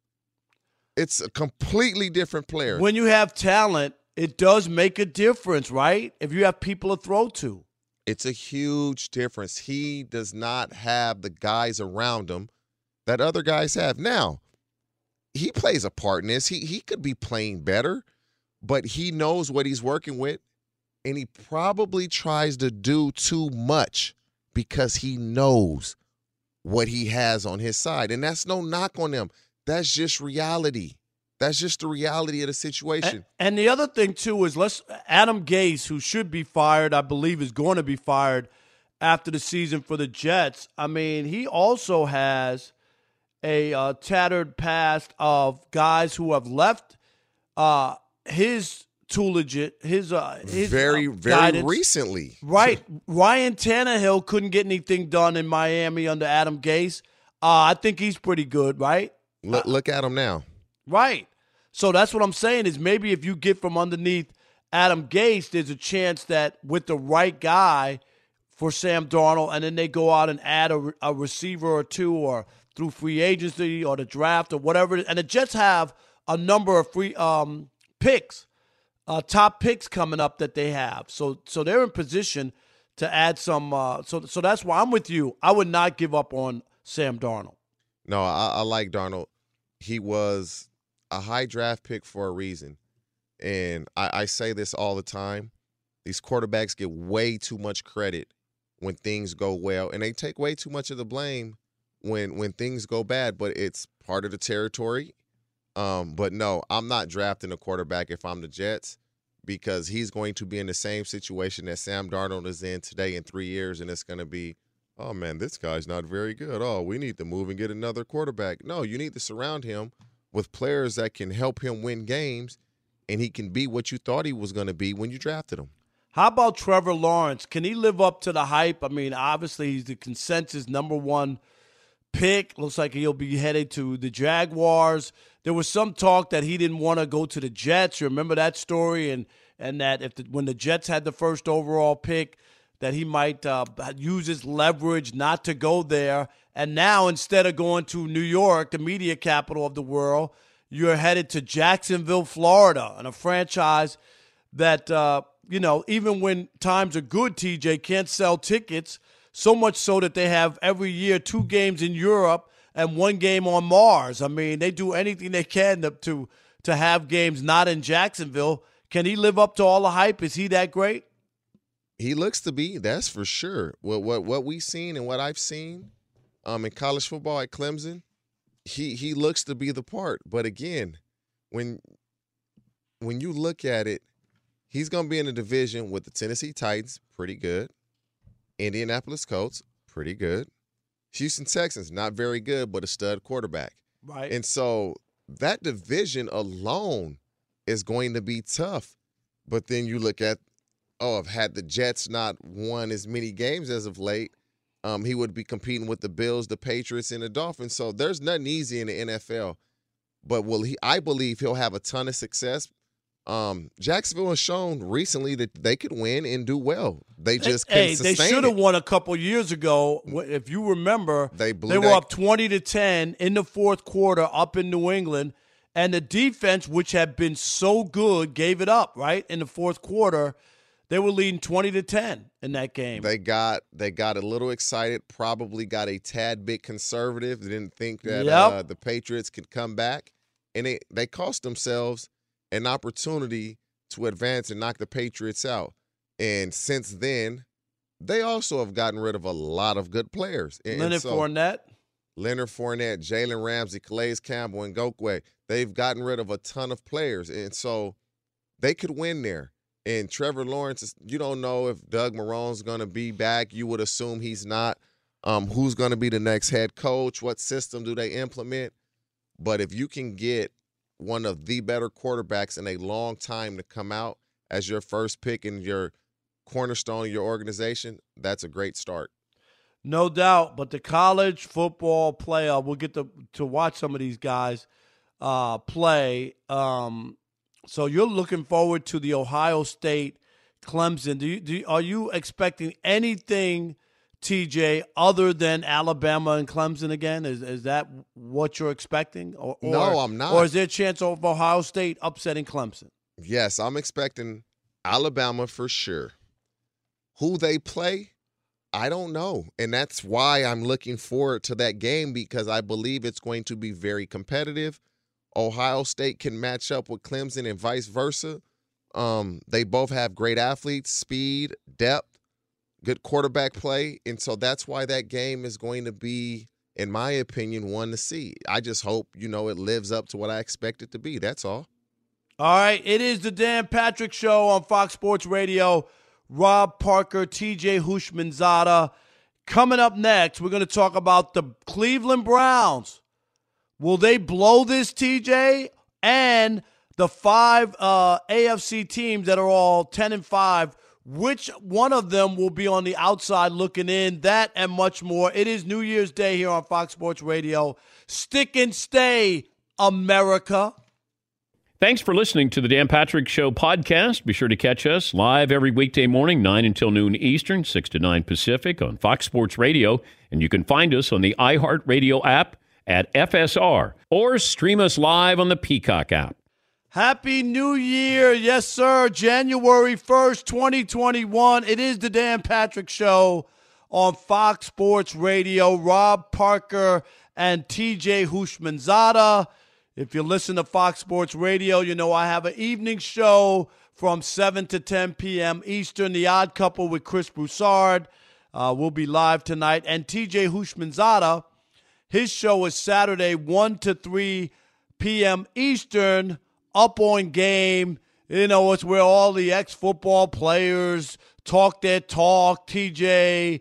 It's a completely different player. When you have talent, it does make a difference, right? If you have people to throw to. It's a huge difference. He does not have the guys around him that other guys have. Now, he plays a part in this. He could be playing better, but he knows what he's working with, and he probably tries to do too much because he knows what he has on his side. And that's no knock on him. That's just reality. That's just the reality of the situation. And the other thing, too, is Adam Gase, who should be fired, I believe is going to be fired after the season for the Jets. I mean, he also has a tattered past of guys who have left his tutelage, his very guidance. Recently. Right. Ryan Tannehill couldn't get anything done in Miami under Adam Gase. I think he's pretty good, right? Look at him now. Right. So that's what I'm saying is maybe if you get from underneath Adam Gase, there's a chance that with the right guy for Sam Darnold, and then they go out and add a receiver or two or through free agency or the draft or whatever. And the Jets have a number of free picks, top picks coming up that they have. So they're in position to add some. So that's why I'm with you. I would not give up on Sam Darnold. No, I like Darnold. He was a high draft pick for a reason. And I say this all the time. These quarterbacks get way too much credit when things go well, and they take way too much of the blame when things go bad, but it's part of the territory. But no, I'm not drafting a quarterback if I'm the Jets because he's going to be in the same situation that Sam Darnold is in today in 3 years, and it's going to be, oh, man, this guy's not very good. Oh, we need to move and get another quarterback. No, you need to surround him with players that can help him win games, and he can be what you thought he was going to be when you drafted him. How about Trevor Lawrence? Can he live up to the hype? I mean, obviously he's the consensus number one pick. Looks like he'll be headed to the Jaguars. There was some talk that he didn't want to go to the Jets. You remember that story? And that when the Jets had the first overall pick, that he might use his leverage not to go there. And now instead of going to New York, the media capital of the world, you're headed to Jacksonville, Florida, and a franchise that, even when times are good, TJ, can't sell tickets, so much so that they have every year 2 games in Europe and 1 game on Mars. I mean, they do anything they can to have games not in Jacksonville. Can he live up to all the hype? Is he that great? He looks to be, that's for sure. What we've seen and what I've seen in college football at Clemson, he looks to be the part. But again, when you look at it, he's going to be in a division with the Tennessee Titans, pretty good. Indianapolis Colts, pretty good. Houston Texans, not very good, but a stud quarterback. Right. And so that division alone is going to be tough. But then you look at, had the Jets not won as many games as of late, he would be competing with the Bills, the Patriots, and the Dolphins. So there's nothing easy in the NFL. But I believe he'll have a ton of success. Jacksonville has shown recently that they could win and do well. They just couldn't sustain they should have won a couple years ago. If you remember, they were up 20-10 in the fourth quarter up in New England, and the defense, which had been so good, gave it up, right? In the fourth quarter, they were leading 20-10 in that game. They got a little excited, probably got a tad bit conservative. They didn't think that the Patriots could come back, and they cost themselves an opportunity to advance and knock the Patriots out. And since then, they also have gotten rid of a lot of good players. Leonard Fournette, Jalen Ramsey, Calais Campbell, and Ngokwe. They've gotten rid of a ton of players. And so they could win there. And Trevor Lawrence, you don't know if Doug Marrone's going to be back. You would assume he's not. Who's going to be the next head coach? What system do they implement? But if you can get one of the better quarterbacks in a long time to come out as your first pick and your cornerstone of your organization, that's a great start. No doubt. But the college football playoff, we'll get to watch some of these guys play. So you're looking forward to the Ohio State Clemson. Are you expecting anything, TJ, other than Alabama and Clemson again? Is that what you're expecting? No, I'm not. Or is there a chance of Ohio State upsetting Clemson? Yes, I'm expecting Alabama for sure. Who they play, I don't know. And that's why I'm looking forward to that game, because I believe it's going to be very competitive. Ohio State can match up with Clemson and vice versa. They both have great athletes, speed, depth, good quarterback play. And so that's why that game is going to be, in my opinion, one to see. I just hope, it lives up to what I expect it to be. That's all. All right. It is the Dan Patrick Show on Fox Sports Radio. Rob Parker, TJ Houshmandzadeh. Coming up next, we're going to talk about the Cleveland Browns. Will they blow this, TJ? And the 5 AFC teams that are all 10-5, which one of them will be on the outside looking in? That and much more. It is New Year's Day here on Fox Sports Radio. Stick and stay, America. Thanks for listening to the Dan Patrick Show podcast. Be sure to catch us live every weekday morning, 9 until noon Eastern, 6 to 9 Pacific on Fox Sports Radio. And you can find us on the iHeartRadio app at FSR, or stream us live on the Peacock app. Happy New Year. Yes, sir. January 1st, 2021. It is the Dan Patrick Show on Fox Sports Radio. Rob Parker and TJ Houshmandzadeh. If you listen to Fox Sports Radio, you know I have an evening show from 7 to 10 p.m. Eastern, The Odd Couple with Chris Broussard. We'll be live tonight. And TJ Houshmandzadeh, his show is Saturday, 1 to 3 p.m. Eastern, Up on Game. It's where all the ex-football players talk their talk. TJ,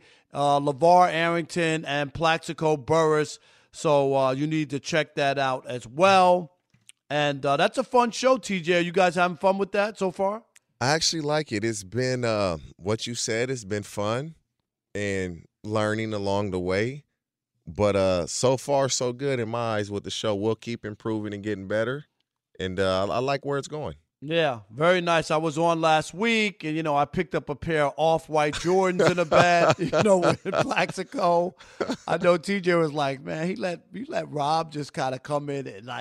LeVar Arrington, and Plaxico Burress. So you need to check that out as well. And that's a fun show, TJ. Are you guys having fun with that so far? I actually like it. It's been what you said. It's been fun and learning along the way. But so far, so good in my eyes with the show. We'll keep improving and getting better. And I like where it's going. Yeah, very nice. I was on last week, and, I picked up a pair of off-white Jordans in a bag, with Plaxico. I know TJ was like, man, he let Rob just kind of come in and,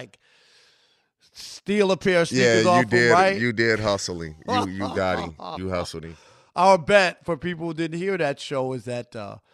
steal a pair of sneakers off him, right? You did hustling. You got him. You hustled him. Our bet, for people who didn't hear that show, is that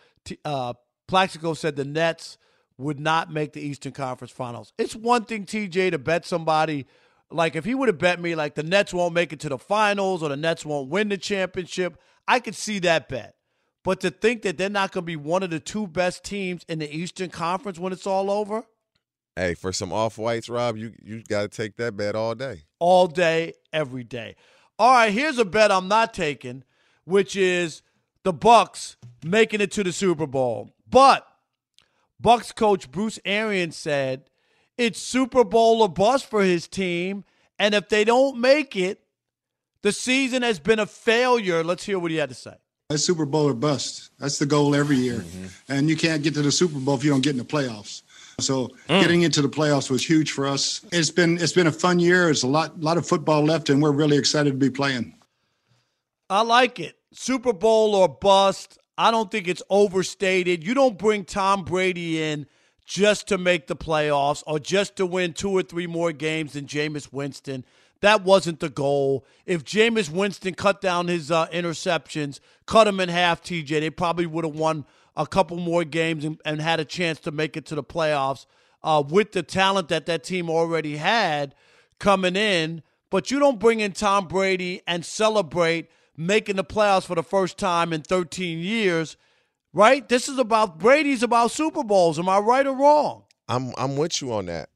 Plaxico said the Nets would not make the Eastern Conference Finals. It's one thing, TJ, to bet somebody. Like, if he would have bet me, the Nets won't make it to the finals or the Nets won't win the championship, I could see that bet. But to think that they're not going to be one of the 2 best teams in the Eastern Conference when it's all over? Hey, for some off-whites, Rob, you got to take that bet all day. All day, every day. All right, here's a bet I'm not taking, which is the Bucks making it to the Super Bowl. But Bucks coach Bruce Arians said it's Super Bowl or bust for his team, and if they don't make it, The season has been a failure. Let's hear what he had to say. It's Super Bowl or bust. That's the goal every year. And you can't get to the Super Bowl if you don't get in the playoffs. So getting into the playoffs was huge for us. It's been a fun year. There's a lot of football left, and we're really excited to be playing. I like it. Super Bowl or bust. I don't think it's overstated. You don't bring Tom Brady in just to make the playoffs or just to win 2 or 3 more games than Jameis Winston. That wasn't the goal. If Jameis Winston cut down his interceptions, cut them in half, TJ, they probably would have won a couple more games and had a chance to make it to the playoffs with the talent that team already had coming in. But you don't bring in Tom Brady and celebrate making the playoffs for the first time in 13 years, right? This is about Brady's about Super Bowls. Am I right or wrong? I'm with you on that.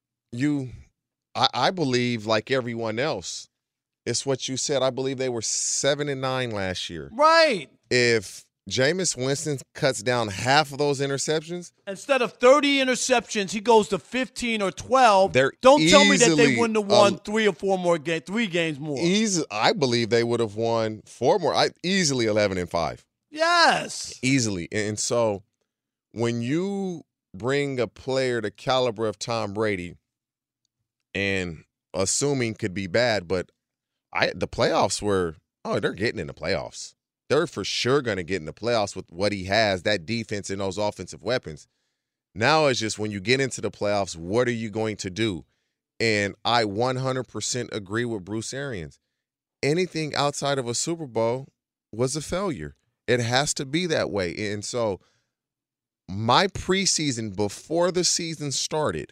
I believe, like everyone else, it's what you said. I believe they were 7-9 last year. Right. If Jameis Winston cuts down half of those interceptions, instead of 30 interceptions, he goes to 15 or 12. Don't tell me that they wouldn't have won 3 or 4 more games, 3 games more. I believe they would have won 4 more. Easily 11-5. Yes. Easily. And so when you bring a player the caliber of Tom Brady, and assuming could be bad, but the playoffs were, they're getting in the playoffs. They're for sure going to get in the playoffs with what he has, that defense and those offensive weapons. Now it's just when you get into the playoffs, what are you going to do? And I 100% agree with Bruce Arians. Anything outside of a Super Bowl was a failure. It has to be that way. And so my preseason, before the season started,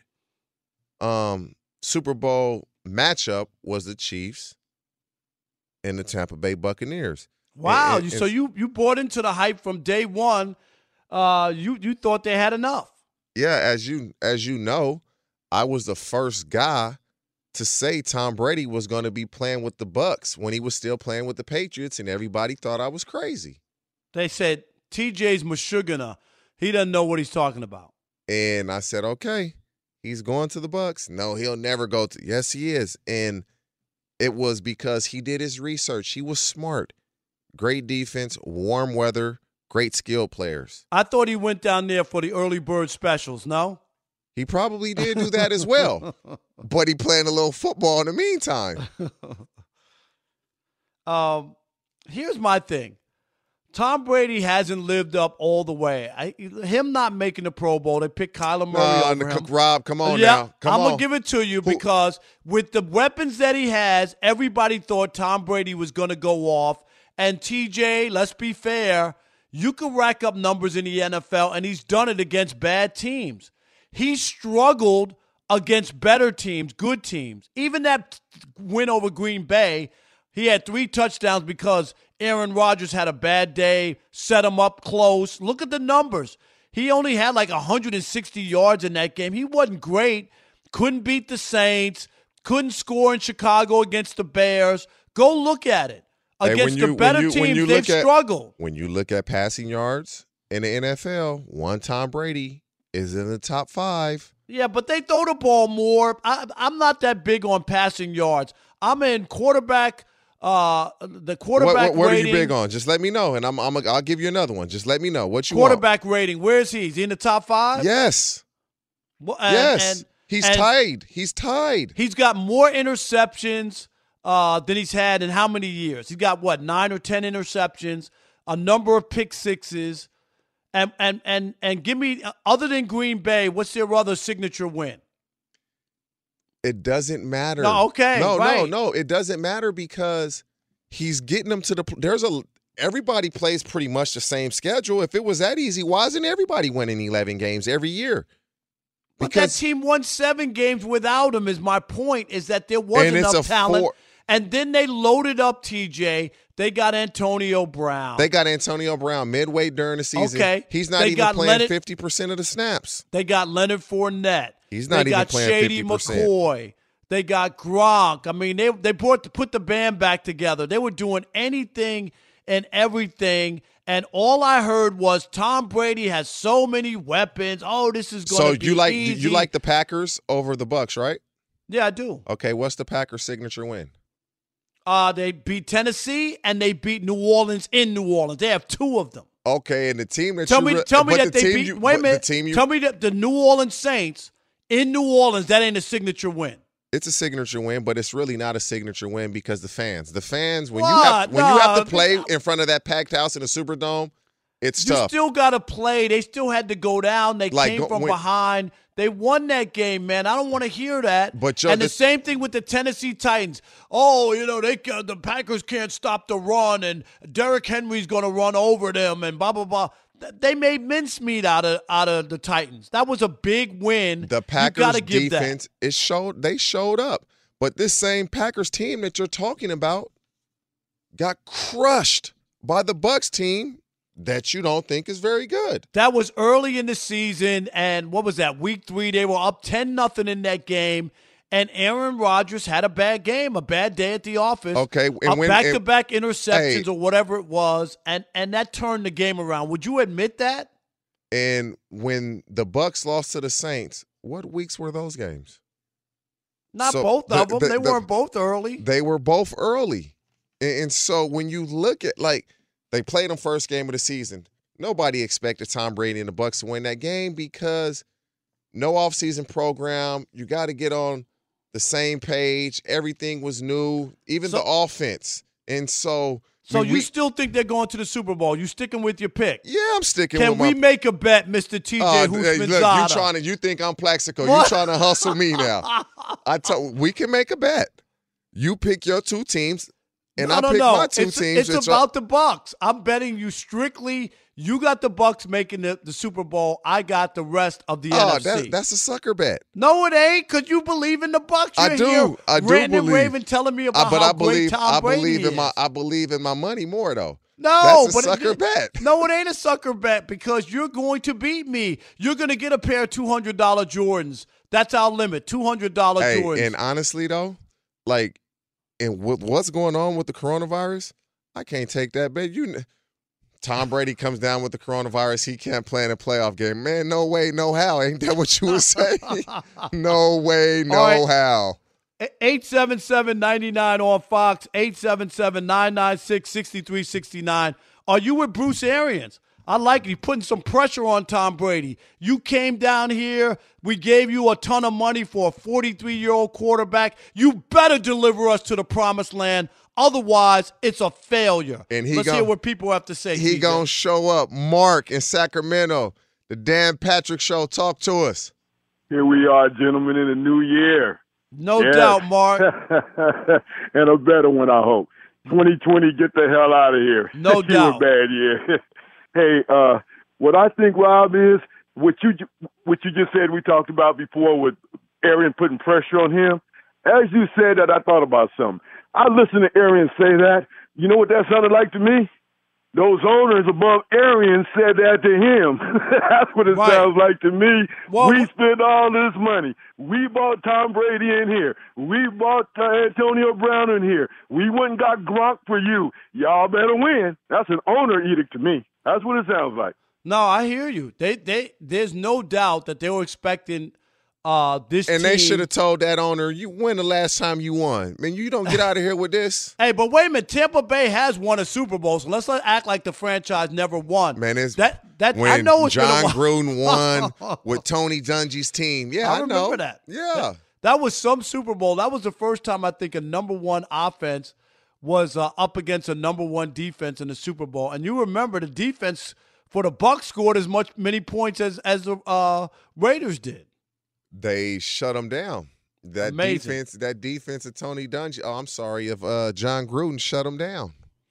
Super Bowl matchup was the Chiefs and the Tampa Bay Buccaneers. Wow! So you bought into the hype from day one. You thought they had enough. Yeah, as you know, I was the first guy to say Tom Brady was going to be playing with the Bucs when he was still playing with the Patriots, and everybody thought I was crazy. They said TJ's Meshuggah. He doesn't know what he's talking about. And I said, okay. He's going to the Bucs. No, he'll never go to. Yes, he is. And it was because he did his research. He was smart. Great defense, warm weather, great skill players. I thought he went down there for the early bird specials, no? He probably did do that as well. But he playing a little football in the meantime. Here's my thing. Tom Brady hasn't lived up all the way. Him not making the Pro Bowl, they picked Kyler Murray over him. Rob, come on now. I'm going to give it to you because with the weapons that he has, everybody thought Tom Brady was going to go off. And TJ, let's be fair, you can rack up numbers in the NFL, and he's done it against bad teams. He struggled against better teams, good teams. Even that win over Green Bay, he had 3 touchdowns because Aaron Rodgers had a bad day, set him up close. Look at the numbers. He only had like 160 yards in that game. He wasn't great. Couldn't beat the Saints. Couldn't score in Chicago against the Bears. Go look at it. Against the better teams, they've struggled. When you look at passing yards in the NFL, one Tom Brady is in the top 5. Yeah, but they throw the ball more. I'm not that big on passing yards. I'm in quarterback. The quarterback what rating. are you big on? Just let me know, and I'll give you another one. Just let me know what you quarterback rating. Where is he? Is he in the top 5? Yes. Yes. He's tied. He's tied. He's got more interceptions than he's had in how many years? He's got 9 or 10 interceptions, a number of pick sixes, and give me other than Green Bay, what's their other signature win? It doesn't matter. No, okay, right. No. It doesn't matter because he's getting them to the. Everybody plays pretty much the same schedule. If it was that easy, why isn't everybody winning 11 games every year? But that team won 7 games without him. Is my point? Is that there wasn't enough talent. And then they loaded up TJ. They got Antonio Brown. They got Antonio Brown midway during the season. Okay. He's not even playing 50% of the snaps. They got Leonard Fournette. He's not even playing 50%. They got Shady McCoy. They got Gronk. I mean, they put the band back together. They were doing anything and everything. And all I heard was Tom Brady has so many weapons. Oh, this is going to be easy. So you like the Packers over the Bucs, right? Yeah, I do. Okay, what's the Packers' signature win? They beat Tennessee, and they beat New Orleans in New Orleans. They have 2 of them. Okay, and the team that Tell me that they beat. Wait a minute. Tell me that the New Orleans Saints in New Orleans, that ain't a signature win. It's a signature win, but it's really not a signature win because the fans, when you have to play in front of that packed house in the Superdome, it's tough. You still got to play. They still had to go down. They came from behind. They won that game, man. I don't want to hear that. And the same thing with the Tennessee Titans. Oh, the Packers can't stop the run, and Derrick Henry's going to run over them, and blah, blah, blah. They made mincemeat out of the Titans. That was a big win. The Packers defense, they showed up. But this same Packers team that you're talking about got crushed by the Bucs team that you don't think is very good. That was early in the season, and what was that, week 3? They were up 10-0 in that game, and Aaron Rodgers had a bad game, a bad day at the office. Okay. And back-to-back interceptions or whatever it was, and that turned the game around. Would you admit that? And when the Bucs lost to the Saints, what weeks were those games? Not both of them. They weren't both early. They were both early. And so when you look at, they played them first game of the season. Nobody expected Tom Brady and the Bucs to win that game because no offseason program. You got to get on the same page. Everything was new, even the offense. And so you still think they're going to the Super Bowl? You sticking with your pick? Yeah, I'm sticking with my pick. Can we make a bet, Mr. TJ Houshmandzadeh? Look, you think I'm Plaxico. You trying to hustle me now. We can make a bet. You pick your 2 teams. And I picked my 2 teams. It's about the Bucs. I'm betting you strictly. You got the Bucs making the Super Bowl. I got the rest of the NFC. That's a sucker bet. No, it ain't, because you believe in the Bucs. I do ranting believe. And raving, telling me about how great Tom Brady is. I believe in my money more, though. No, that's a sucker bet. No, it ain't a sucker bet because you're going to beat me. You're going to get a pair of $200 Jordans. That's our limit, $200 Jordans. And honestly, though, and what's going on with the coronavirus, I can't take that bet. Tom Brady comes down with the coronavirus. He can't play in a playoff game. Man, no way, no how. Ain't that what you would say? No way, no how. 877-99 on Fox, 877-996-6369. Are you with Bruce Arians? I like it. He's putting some pressure on Tom Brady. You came down here. We gave you a ton of money for a 43-year-old quarterback. You better deliver us to the promised land. Otherwise, it's a failure. And let's hear what people have to say. He going to show up. Mark in Sacramento, the Dan Patrick Show. Talk to us. Here we are, gentlemen, in the new year. No doubt, Mark. And a better one, I hope. 2020, get the hell out of here. No doubt. A bad year. Hey, what I think, Rob, is what you just said we talked about before with Arian putting pressure on him. As you said that, I thought about something. I listened to Arian say that. You know what that sounded like to me? Those owners above Arian said that to him. That's what it sounds like to me. Well, we spent all this money. We bought Tom Brady in here. We bought Antonio Brown in here. We went and got Gronk for you. Y'all better win. That's an owner edict to me. That's what it sounds like. No, I hear you. There's no doubt that they were expecting this and team. They should have told that owner, you when the last time you won? Man, you don't get out of here with this. Hey, but wait a minute. Tampa Bay has won a Super Bowl, so let's not act like the franchise never won. Man, it's that when I know it's John Gruden won with Tony Dungy's team. Yeah, I know. Remember that. Yeah. That was some Super Bowl. That was the first time I think a number 1 offense was up against a number 1 defense in the Super Bowl. And you remember the defense for the Bucs scored as many points as the Raiders did. They shut them down. That defense of Tony Dungy. Oh, I'm sorry, of John Gruden shut them down.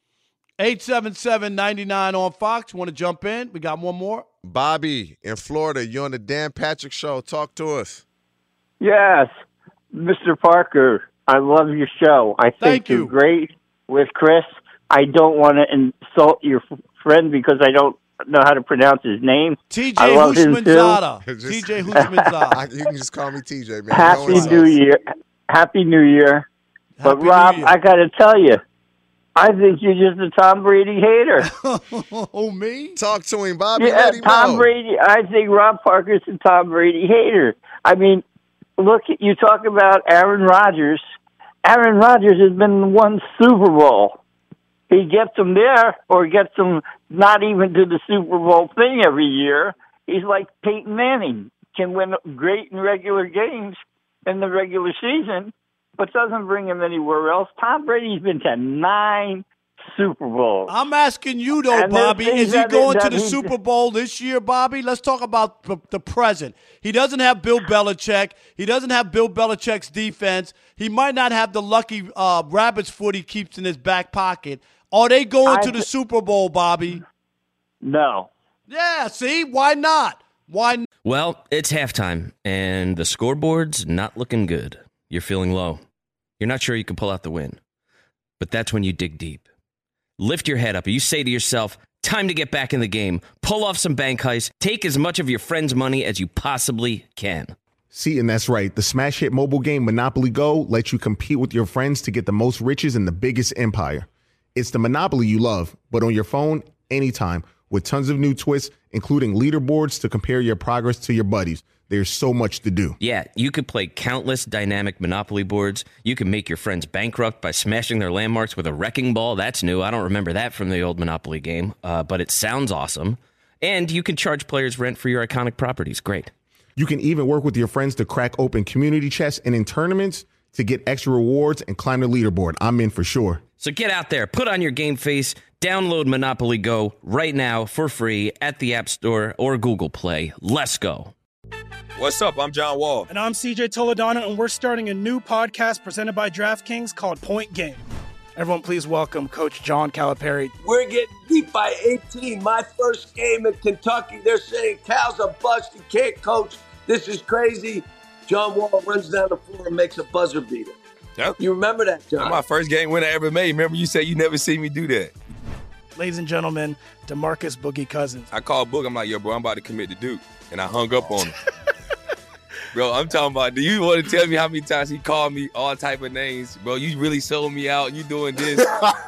877-99 on Fox. Want to jump in? We got one more. Bobby in Florida, you're on the Dan Patrick Show. Talk to us. Yes, Mr. Parker. I love your show. I think you're great with Chris. I don't want to insult your friend because I don't know how to pronounce his name. TJ Houshmandzadeh. TJ Houshmandzadeh. You can just call me TJ, man. Happy New Year. Happy New Year. But Rob, I got to tell you, I think you're just a Tom Brady hater. Oh, me? Talk to him, Bobby. Yeah, Tom Brady. I think Rob Parker's a Tom Brady hater. I mean, look, you talk about Aaron Rodgers Aaron Rodgers has been in one Super Bowl. He gets them there or gets them not even to the Super Bowl thing every year. He's like Peyton Manning, can win great in regular games in the regular season, but doesn't bring him anywhere else. Tom Brady's been to 9 Super Bowls. I'm asking you, though, And Bobby, there's is things he going that to the he- Super Bowl this year, Bobby? Let's talk about the present. He doesn't have Bill Belichick. He doesn't have Bill Belichick's defense. He might not have the lucky rabbit's foot he keeps in his back pocket. Are they going to the Super Bowl, Bobby? No. Yeah, see? Why not? Why not? Well, it's halftime, and the scoreboard's not looking good. You're feeling low. You're not sure you can pull out the win. But that's when you dig deep. Lift your head up. You say to yourself, time to get back in the game. Pull off some bank heists. Take as much of your friend's money as you possibly can. See, and that's right. The smash hit mobile game Monopoly Go lets you compete with your friends to get the most riches in the biggest empire. It's the Monopoly you love, but on your phone, anytime, with tons of new twists, including leaderboards to compare your progress to your buddies. There's so much to do. Yeah, you could play countless dynamic Monopoly boards. You can make your friends bankrupt by smashing their landmarks with a wrecking ball. That's new. I don't remember that from the old Monopoly game, but it sounds awesome. And you can charge players rent for your iconic properties. Great. You can even work with your friends to crack open community chests and in tournaments to get extra rewards and climb the leaderboard. I'm in for sure. So get out there, put on your game face, download Monopoly Go right now for free at the App Store or Google Play. Let's go. What's up? I'm John Wall. And I'm CJ Toledano, and we're starting a new podcast presented by DraftKings called Point Game. Everyone, please welcome Coach John Calipari. We're getting beat by 18. My first game in Kentucky, they're saying Cal's a bust. He can't coach. This is crazy. John Wall runs down the floor and makes a buzzer beater. Yep. You remember that, John? That's my first game winner I ever made. Remember you said you never see me do that. Ladies and gentlemen, DeMarcus Boogie Cousins. I called Book. I'm like, yo, bro, I'm about to commit to Duke. And I hung up on him. Bro, I'm talking about, do you want to tell me how many times he called me all type of names? Bro, you really sold me out. You doing this.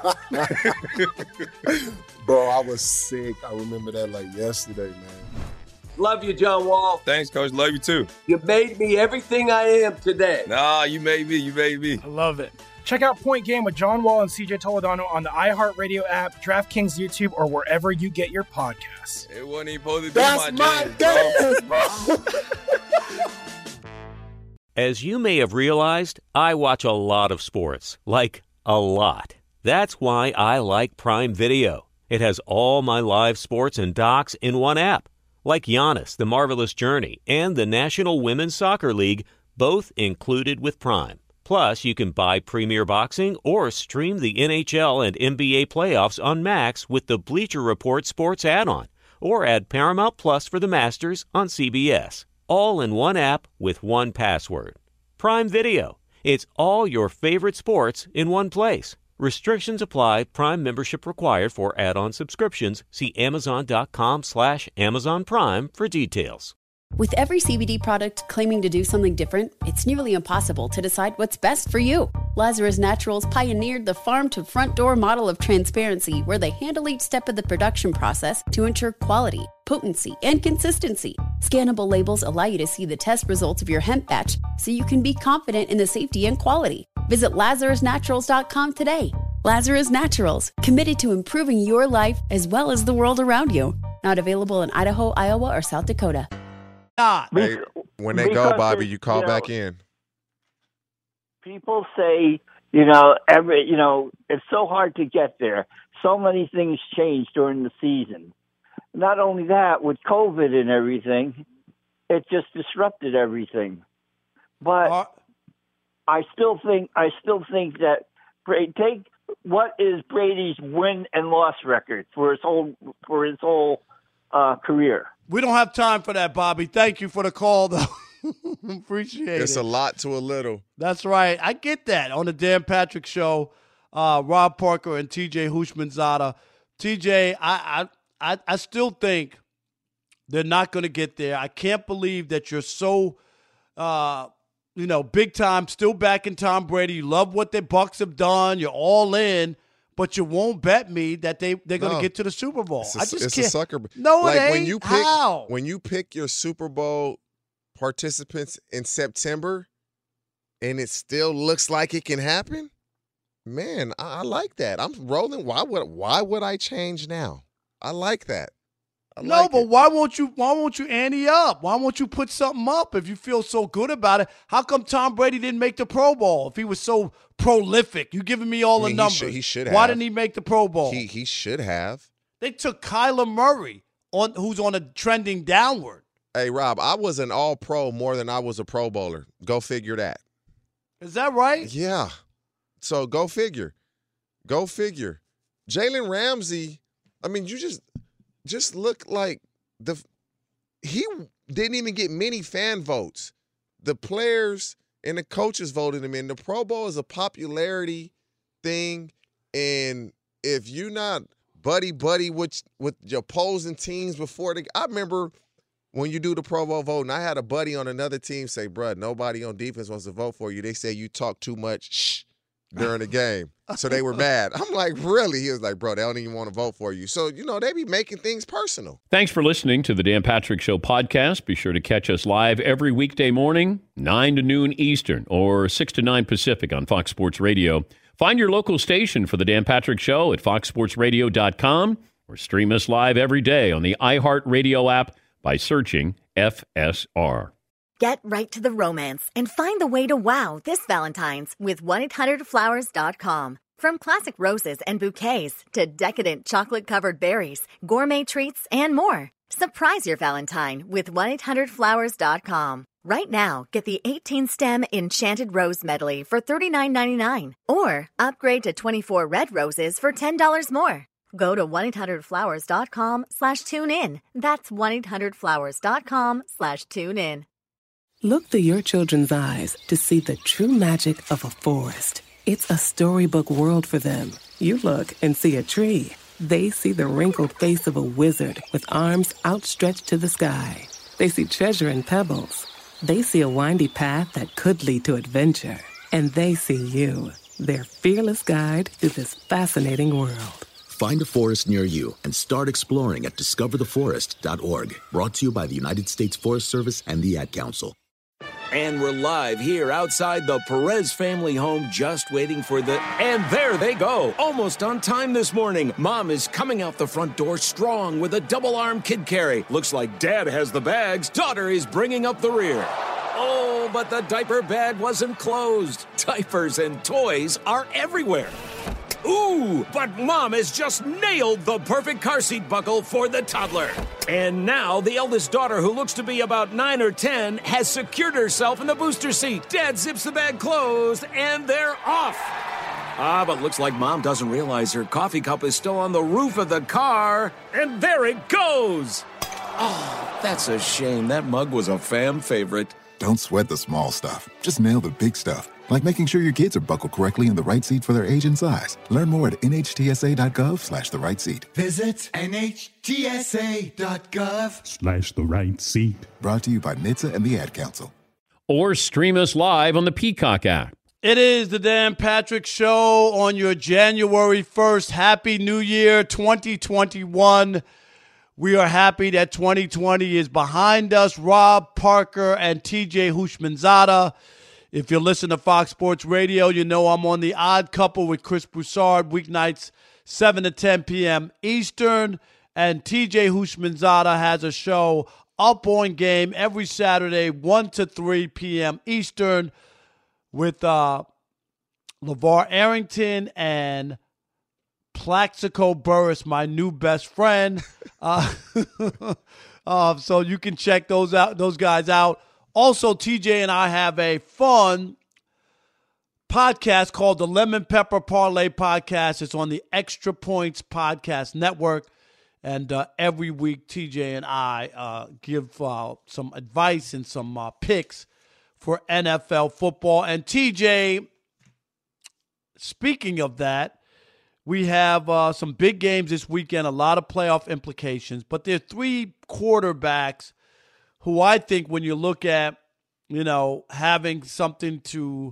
Bro, I was sick. I remember that like yesterday, man. Love you, John Wall. Thanks, Coach. Love you, too. You made me everything I am today. Nah, you made me. You made me. I love it. Check out Point Game with John Wall and CJ Toledano on the iHeartRadio app, DraftKings YouTube, or wherever you get your podcasts. It wasn't even supposed to be That's my dance, bro. As you may have realized, I watch a lot of sports. Like, a lot. That's why I like Prime Video. It has all my live sports and docs in one app. Like Giannis, The Marvelous Journey, and the National Women's Soccer League, both included with Prime. Plus, you can buy Premier Boxing or stream the NHL and NBA playoffs on Max with the Bleacher Report Sports add-on, or add Paramount Plus for the Masters on CBS. All in one app with one password. Prime Video. It's all your favorite sports in one place. Restrictions apply. Prime membership required for add-on subscriptions. See Amazon.com/Amazon Prime for details. With every CBD product claiming to do something different, it's nearly impossible to decide what's best for you. Lazarus Naturals pioneered the farm-to-front-door model of transparency, where they handle each step of the production process to ensure quality, potency, and consistency. Scannable labels allow you to see the test results of your hemp batch, so you can be confident in the safety and quality. Visit LazarusNaturals.com today. Lazarus Naturals, committed to improving your life as well as the world around you. Not available in Idaho, Iowa, or South Dakota. Hey, when they go, Bobby, you call back in. People say, it's so hard to get there. So many things change during the season. Not only that, with COVID and everything, it just disrupted everything. But I still think that take what is Brady's win and loss record for his whole career. We don't have time for that, Bobby. Thank you for the call, though. Appreciate it. It's a lot to a little. That's right. I get that. On the Dan Patrick Show, Rob Parker and TJ Hushmanzada. TJ, I still think they're not going to get there. I can't believe that you're so, big time, still backing Tom Brady. You love what the Bucs have done. You're all in. But you won't bet me that they're going to get to the Super Bowl. I just can't. A sucker. No, like it ain't. When you pick your Super Bowl participants in September, and it still looks like it can happen, man, I like that. I'm rolling. Why would I change now? I like that. Why won't you ante up? Why won't you put something up if you feel so good about it? How come Tom Brady didn't make the Pro Bowl if he was so prolific? You giving me all the numbers. He should have. Why didn't he make the Pro Bowl? He should have. They took Kyler Murray, who's on a trending downward. Hey, Rob, I was an all-pro more than I was a Pro Bowler. Go figure that. Is that right? Yeah. So go figure. Go figure. Jalen Ramsey, I mean, you just look like he didn't even get many fan votes. The players and the coaches voted him in. The Pro Bowl is a popularity thing, and if you're not buddy with your opposing teams before I remember when you do the Pro Bowl vote, and I had a buddy on another team say, bruh, nobody on defense wants to vote for you. They say you talk too much during the game. So they were mad. I'm like, really? He was like, bro, they don't even want to vote for you. So, they be making things personal. Thanks for listening to the Dan Patrick Show podcast. Be sure to catch us live every weekday morning, 9 to noon Eastern or 6 to 9 Pacific on Fox Sports Radio. Find your local station for the Dan Patrick Show at foxsportsradio.com or stream us live every day on the iHeartRadio app by searching FSR. Get right to the romance and find the way to wow this Valentine's with 1-800-Flowers.com. From classic roses and bouquets to decadent chocolate-covered berries, gourmet treats, and more. Surprise your Valentine with 1-800-Flowers.com. Right now, get the 18-stem Enchanted Rose Medley for $39.99 or upgrade to 24 red roses for $10 more. Go to 1-800-Flowers.com/tune-in. That's 1-800-Flowers.com/tune-in. Look through your children's eyes to see the true magic of a forest. It's a storybook world for them. You look and see a tree. They see the wrinkled face of a wizard with arms outstretched to the sky. They see treasure in pebbles. They see a windy path that could lead to adventure. And they see you, their fearless guide through this fascinating world. Find a forest near you and start exploring at discovertheforest.org. Brought to you by the United States Forest Service and the Ad Council. And we're live here outside the Perez family home, just waiting for and there they go, almost on time this morning. Mom is coming out the front door strong with a double-arm kid carry. Looks like Dad has the bags. Daughter is bringing up the rear. Oh, but the diaper bag wasn't closed. Diapers and toys are everywhere. Ooh, but Mom has just nailed the perfect car seat buckle for the toddler. And now the eldest daughter, who looks to be about 9 or 10, has secured herself in the booster seat. Dad zips the bag closed, and they're off. But looks like Mom doesn't realize her coffee cup is still on the roof of the car. And there it goes. Oh, that's a shame. That mug was a fam favorite. Don't sweat the small stuff. Just nail the big stuff. Like making sure your kids are buckled correctly in the right seat for their age and size. Learn more at nhtsa.gov/the right seat. Visit nhtsa.gov/the right seat. Brought to you by NHTSA and the Ad Council. Or stream us live on the Peacock app. It is the Dan Patrick Show on your January 1st. Happy New Year 2021. We are happy that 2020 is behind us. Rob Parker and TJ Houshmandzadeh. If you listen to Fox Sports Radio, you know I'm on The Odd Couple with Chris Broussard, weeknights 7 to 10 p.m. Eastern. And TJ Houshmandzadeh has a show up on Game every Saturday, 1 to 3 p.m. Eastern, with LeVar Arrington and Plaxico Burress, my new best friend. So you can check those guys out. Also, TJ and I have a fun podcast called the Lemon Pepper Parlay Podcast. It's on the Extra Points Podcast Network. And every week, TJ and I give some advice and some picks for NFL football. And TJ, speaking of that, we have some big games this weekend, a lot of playoff implications. But there are three quarterbacks who I think when you look at, having something to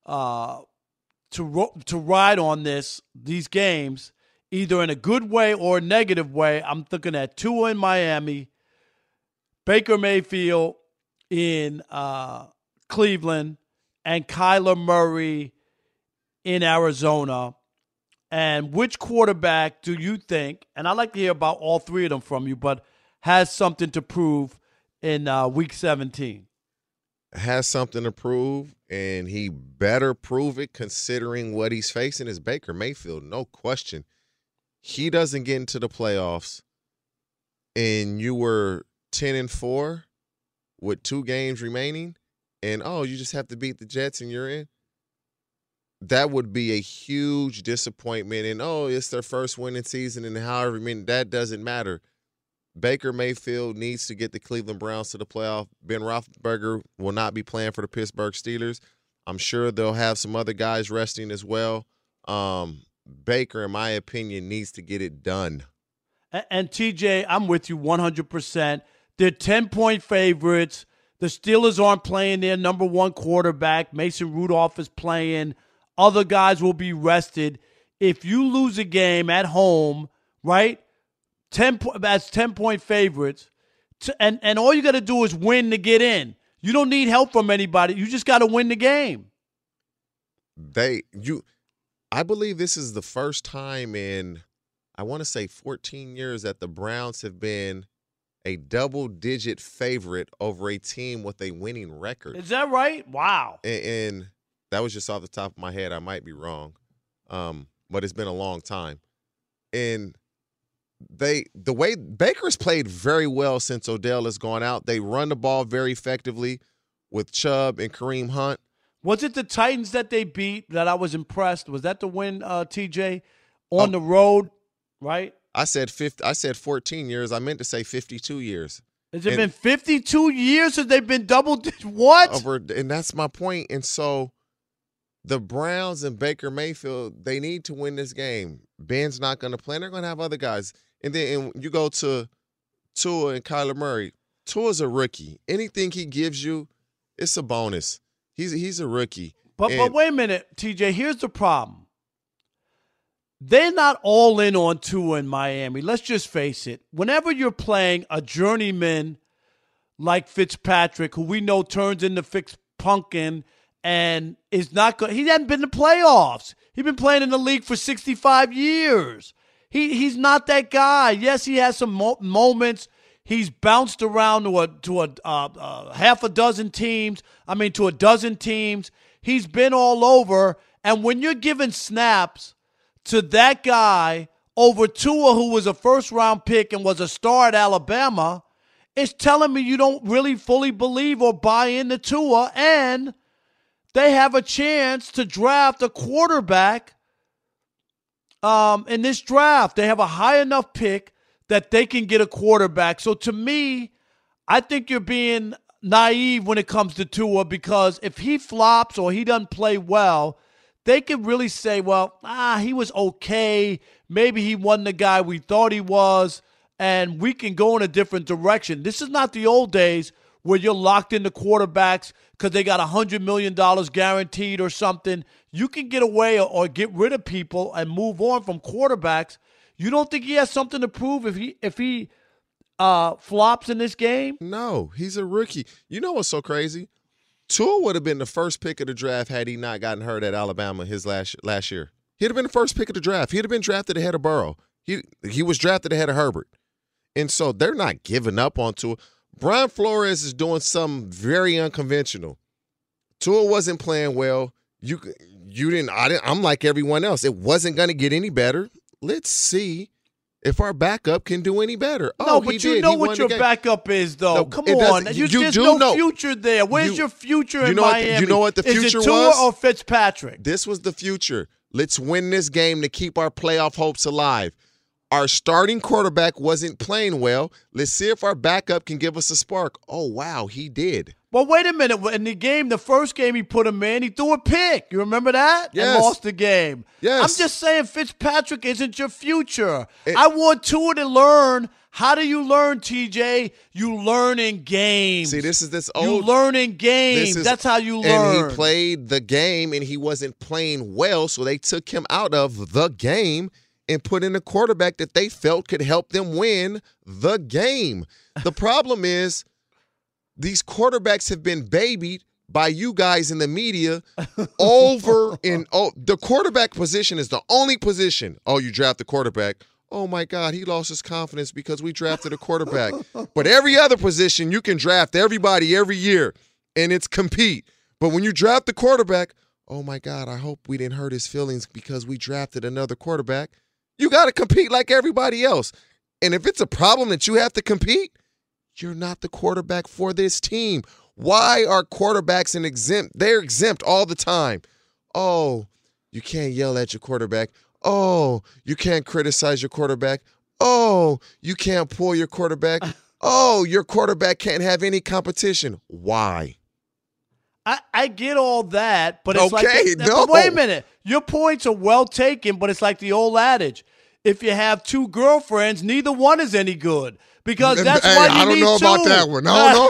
ride on these games, either in a good way or a negative way, I'm looking at Tua in Miami, Baker Mayfield in Cleveland, and Kyler Murray in Arizona? And which quarterback do you think, and I'd like to hear about all three of them from you, but has something to prove in Week 17? Has something to prove, and he better prove it considering what he's facing is Baker Mayfield. No question. He doesn't get into the playoffs, and you were 10-4 with 2 games remaining, and, you just have to beat the Jets and you're in. That would be a huge disappointment. And, it's their first winning season, and however many, that doesn't matter. Baker Mayfield needs to get the Cleveland Browns to the playoff. Ben Roethlisberger will not be playing for the Pittsburgh Steelers. I'm sure they'll have some other guys resting as well. Baker, in my opinion, needs to get it done. And TJ, I'm with you 100%. They're 10-point favorites. The Steelers aren't playing their number one quarterback. Mason Rudolph is playing. Other guys will be rested. If you lose a game at home, right, that's 10-point favorites, and all you got to do is win to get in. You don't need help from anybody. You just got to win the game. I believe this is the first time in, I want to say 14 years, that the Browns have been a double-digit favorite over a team with a winning record. Is that right? Wow. And that was just off the top of my head. I might be wrong, but it's been a long time. And the way Baker's played very well since Odell has gone out. They run the ball very effectively with Chubb and Kareem Hunt. Was it the Titans that they beat that I was impressed? Was that the win, TJ, on the road, right? I said 14 years. I meant to say 52 years. Has it been 52 years since they've been double-digit? What? And that's my point. And so the Browns and Baker Mayfield, they need to win this game. Ben's not going to play. They're going to have other guys. And then you go to Tua and Kyler Murray. Tua's a rookie. Anything he gives you, it's a bonus. He's a rookie. But wait a minute, TJ. Here's the problem. They're not all in on Tua in Miami. Let's just face it. Whenever you're playing a journeyman like Fitzpatrick, who we know turns into Fitzpumpkin and is not good, he hasn't been to playoffs. He's been playing in the league for 65 years. He's not that guy. Yes, he has some moments. He's bounced around to a half a dozen teams. To a dozen teams. He's been all over. And when you're giving snaps to that guy over Tua, who was a first-round pick and was a star at Alabama, it's telling me you don't really fully believe or buy into Tua, and they have a chance to draft a quarterback in this draft. They have a high enough pick that they can get a quarterback. So to me, I think you're being naive when it comes to Tua, because if he flops or he doesn't play well, they could really say, well, he was okay. Maybe he wasn't the guy we thought he was, and we can go in a different direction. This is not the old days where you're locked into quarterbacks because they got $100 million guaranteed or something. You can get away or get rid of people and move on from quarterbacks. You don't think he has something to prove if he flops in this game? No, he's a rookie. You know what's so crazy? Tua would have been the first pick of the draft had he not gotten hurt at Alabama his last year. He'd have been the first pick of the draft. He'd have been drafted ahead of Burrow. He was drafted ahead of Herbert. And so they're not giving up on Tua. Brian Flores is doing something very unconventional. Tua wasn't playing well. I'm like everyone else. It wasn't going to get any better. Let's see if our backup can do any better. No, but you know what your backup is, though. No, come on. There's no future there. Where's your future in Miami? You know what the future was? Is it Tua or Fitzpatrick? This was the future. Let's win this game to keep our playoff hopes alive. Our starting quarterback wasn't playing well. Let's see if our backup can give us a spark. Oh, wow, he did. Well, wait a minute. In the first game he put him in, he threw a pick. You remember that? Yes. And lost the game. Yes. I'm just saying Fitzpatrick isn't your future. I want Tua to learn. How do you learn, TJ? You learn in games. See, you learn in games. That's how you learn. And he played the game, and he wasn't playing well, so they took him out of the game and put in a quarterback that they felt could help them win the game. The problem is these quarterbacks have been babied by you guys in the media over and the quarterback position is the only position. Oh, you draft the quarterback. Oh, my God, he lost his confidence because we drafted a quarterback. But every other position, you can draft everybody every year, and it's compete. But when you draft the quarterback, oh, my God, I hope we didn't hurt his feelings because we drafted another quarterback. You got to compete like everybody else. And if it's a problem that you have to compete, you're not the quarterback for this team. Why are quarterbacks exempt? They're exempt all the time. Oh, you can't yell at your quarterback. Oh, you can't criticize your quarterback. Oh, you can't pull your quarterback. Oh, your quarterback can't have any competition. Why? I get all that, but it's no. Wait a minute. Your points are well taken, but it's like the old adage. If you have two girlfriends, neither one is any good. Because that's why you need two. I don't know about that one.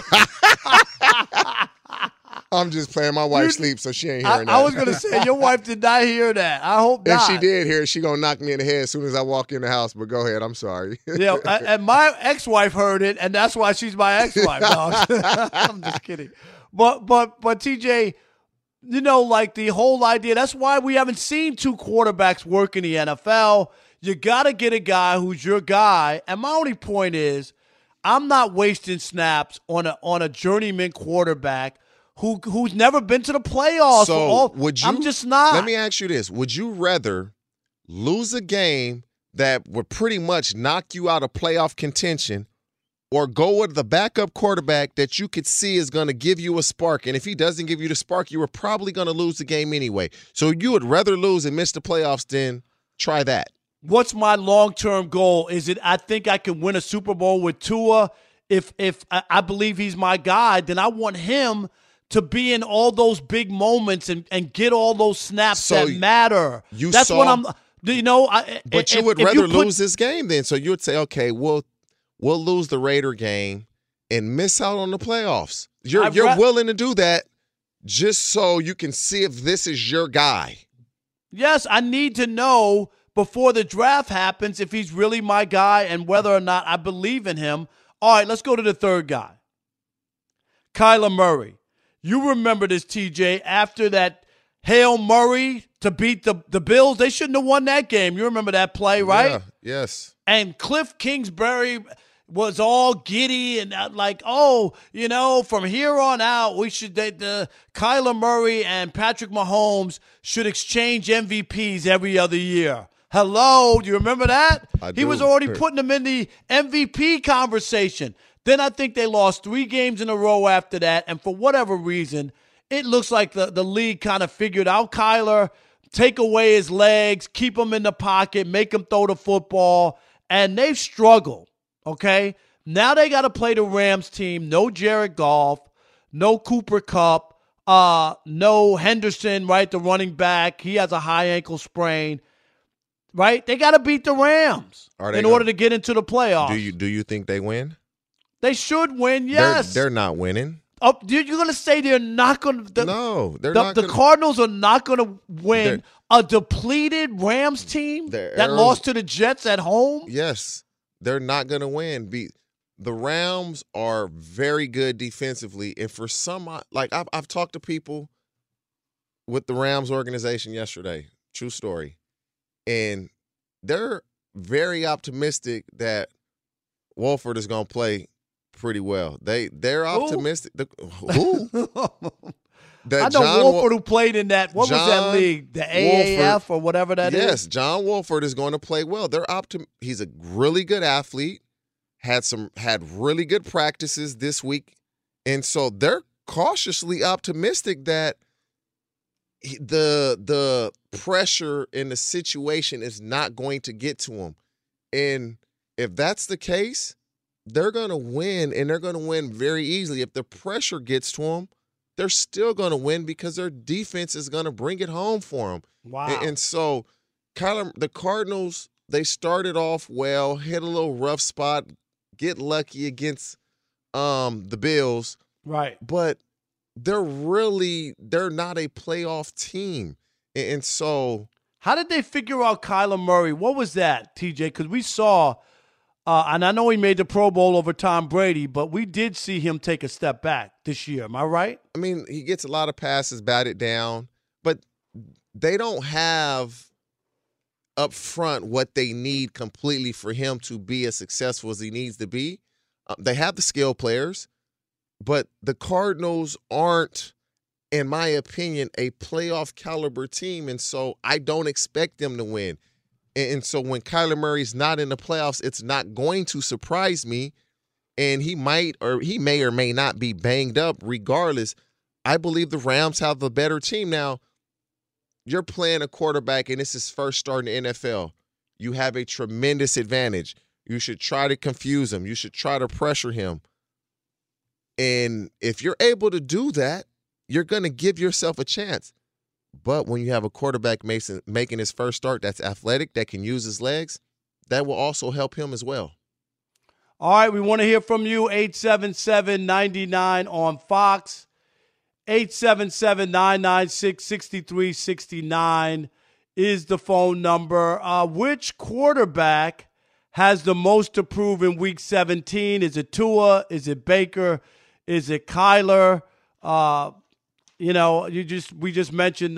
No. I'm just playing. My wife sleeps, so she ain't hearing that. I was going to say, your wife did not hear that. I hope not. If she did hear it, she going to knock me in the head as soon as I walk in the house. But go ahead. I'm sorry. Yeah, and my ex-wife heard it, and that's why she's my ex-wife. No, I'm just kidding. But TJ, you know, like the whole idea, that's why we haven't seen two quarterbacks work in the NFL. You got to get a guy who's your guy. And my only point is, I'm not wasting snaps on a journeyman quarterback who's never been to the playoffs. So would you? I'm just not. Let me ask you this: would you rather lose a game that would pretty much knock you out of playoff contention, or go with the backup quarterback that you could see is going to give you a spark? And if he doesn't give you the spark, you were probably going to lose the game anyway. So you would rather lose and miss the playoffs than try that. What's my long-term goal? Is it I think I can win a Super Bowl with Tua? If I believe he's my guy, then I want him to be in all those big moments and get all those snaps that matter. What I'm, you know. But you would rather lose this game then. So you would say, okay, we'll lose the Raider game and miss out on the playoffs. You're willing to do that just so you can see if this is your guy. Yes, I need to know before the draft happens if he's really my guy and whether or not I believe in him. All right, let's go to the third guy. Kyler Murray. You remember this, TJ, after that Hail Murray to beat the Bills, they shouldn't have won that game. You remember that play, right? Yeah, yes. And Cliff Kingsbury was all giddy and like, oh, you know, from here on out, we should Kyler Murray and Patrick Mahomes should exchange MVPs every other year. Hello, do you remember that? He was already putting them in the MVP conversation. Then I think they lost 3 games in a row after that, and for whatever reason, it looks like the league kind of figured out Kyler, take away his legs, keep him in the pocket, make him throw the football, and they've struggled, okay? Now they got to play the Rams team, no Jared Goff, no Cooper Kupp, no Henderson, right, the running back. He has a high ankle sprain. Right? They got to beat the Rams in order to get into the playoffs. Do you think they win? They should win, yes. They're not winning. Oh, you're going to say they're not going to? No, they're not. The Cardinals are not going to win a depleted Rams team that lost to the Jets at home? Yes, they're not going to win. The Rams are very good defensively, and for some, like I've talked to people with the Rams organization yesterday. True story. And they're very optimistic that Wolford is going to play pretty well. They're optimistic. Who? I know Wolford who played in that. What was that league? The AAF or whatever that is? Yes, John Wolford is going to play well. He's a really good athlete. Had really good practices this week, and so they're cautiously optimistic that the pressure in the situation is not going to get to them. And if that's the case, they're going to win, and they're going to win very easily. If the pressure gets to them, they're still going to win because their defense is going to bring it home for them. Wow. And so the Cardinals, they started off well, hit a little rough spot, get lucky against the Bills. Right. But they're not a playoff team. And so how did they figure out Kyler Murray? What was that, TJ? Because we saw And I know he made the Pro Bowl over Tom Brady, but we did see him take a step back this year. Am I right? I mean, he gets a lot of passes batted down, but they don't have up front what they need completely for him to be as successful as he needs to be. They have the skill players, but the Cardinals aren't, in my opinion, a playoff caliber team, and so I don't expect them to win. And so when Kyler Murray's not in the playoffs, it's not going to surprise me, and he may or may not be banged up regardless. I believe the Rams have the better team. Now, you're playing a quarterback, and this is first start in the NFL. You have a tremendous advantage. You should try to confuse him. You should try to pressure him. And if you're able to do that, you're going to give yourself a chance. But when you have a quarterback making his first start that's athletic, that can use his legs, that will also help him as well. All right, we want to hear from you, 877-99 on Fox. 877-996-6369 is the phone number. Which quarterback has the most to prove in Week 17? Is it Tua? Is it Baker? Is it Kyler? We just mentioned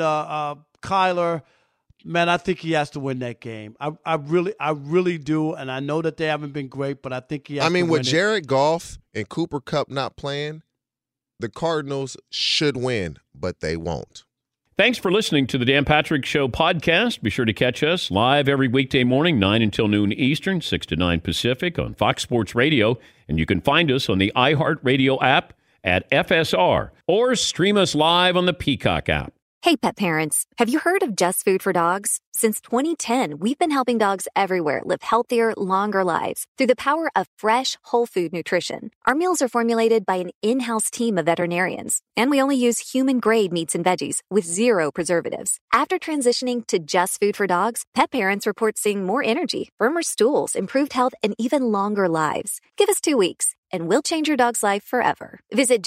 Kyler. Man, I think he has to win that game. I really do, and I know that they haven't been great, but I think he has to win with Jared Goff and Cooper Kupp not playing, the Cardinals should win, but they won't. Thanks for listening to the Dan Patrick Show podcast. Be sure to catch us live every weekday morning, 9 until noon Eastern, 6 to 9 Pacific on Fox Sports Radio. And you can find us on the iHeartRadio app at FSR or stream us live on the Peacock app. Hey, pet parents, have you heard of Just Food for Dogs? Since 2010, we've been helping dogs everywhere live healthier, longer lives through the power of fresh, whole food nutrition. Our meals are formulated by an in-house team of veterinarians, and we only use human-grade meats and veggies with 0 preservatives. After transitioning to Just Food for Dogs, pet parents report seeing more energy, firmer stools, improved health, and even longer lives. Give us 2 weeks, and we'll change your dog's life forever. Visit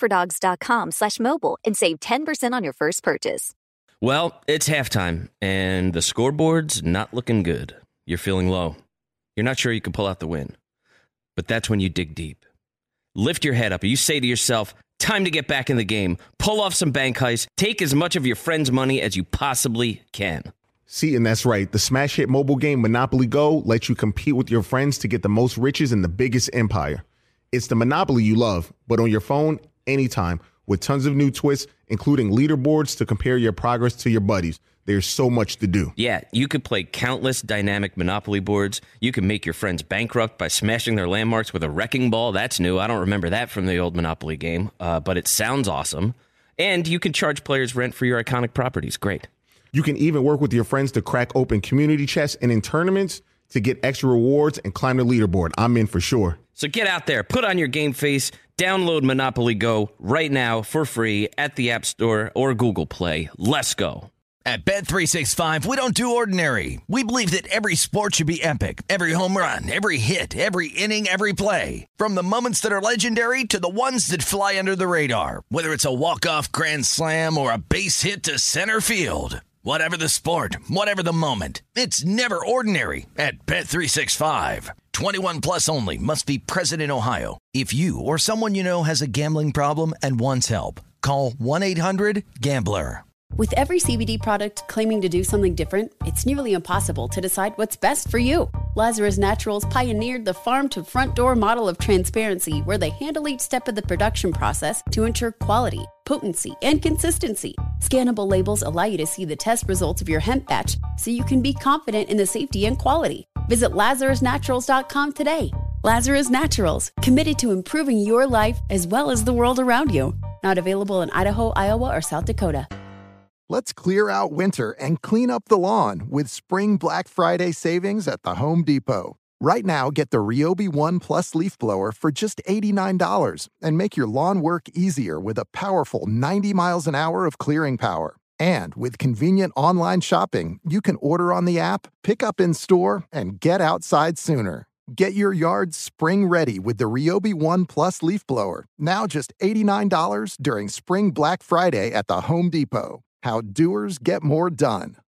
justfoodfordogs.com/mobile and save 10% on your first purchase. Well, it's halftime, and the scoreboard's not looking good. You're feeling low. You're not sure you can pull out the win. But that's when you dig deep. Lift your head up, and you say to yourself, time to get back in the game. Pull off some bank heists. Take as much of your friend's money as you possibly can. See, and that's right. The smash hit mobile game Monopoly Go lets you compete with your friends to get the most riches in the biggest empire. It's the Monopoly you love, but on your phone, anytime, with tons of new twists, including leaderboards to compare your progress to your buddies. There's so much to do. Yeah, you could play countless dynamic Monopoly boards. You can make your friends bankrupt by smashing their landmarks with a wrecking ball. That's new. I don't remember that from the old Monopoly game, but it sounds awesome. And you can charge players rent for your iconic properties. Great. You can even work with your friends to crack open community chests and in tournaments to get extra rewards and climb the leaderboard. I'm in for sure. So get out there, put on your game face, download Monopoly Go right now for free at the App Store or Google Play. Let's go. At Bet365, we don't do ordinary. We believe that every sport should be epic. Every home run, every hit, every inning, every play. From the moments that are legendary to the ones that fly under the radar. Whether it's a walk-off grand slam or a base hit to center field. Whatever the sport, whatever the moment, it's never ordinary at Bet365. 21 plus only. Must be present in Ohio. If you or someone you know has a gambling problem and wants help, call 1-800-GAMBLER. With every CBD product claiming to do something different, it's nearly impossible to decide what's best for you. Lazarus Naturals pioneered the farm-to-front-door model of transparency where they handle each step of the production process to ensure quality, potency, and consistency. Scannable labels allow you to see the test results of your hemp batch so you can be confident in the safety and quality. Visit LazarusNaturals.com today. Lazarus Naturals, committed to improving your life as well as the world around you. Not available in Idaho, Iowa, or South Dakota. Let's clear out winter and clean up the lawn with Spring Black Friday savings at the Home Depot. Right now, get the Ryobi One Plus leaf blower for just $89 and make your lawn work easier with a powerful 90 miles an hour of clearing power. And with convenient online shopping, you can order on the app, pick up in store, and get outside sooner. Get your yard spring ready with the Ryobi One Plus leaf blower, now just $89 during Spring Black Friday at the Home Depot. How doers get more done.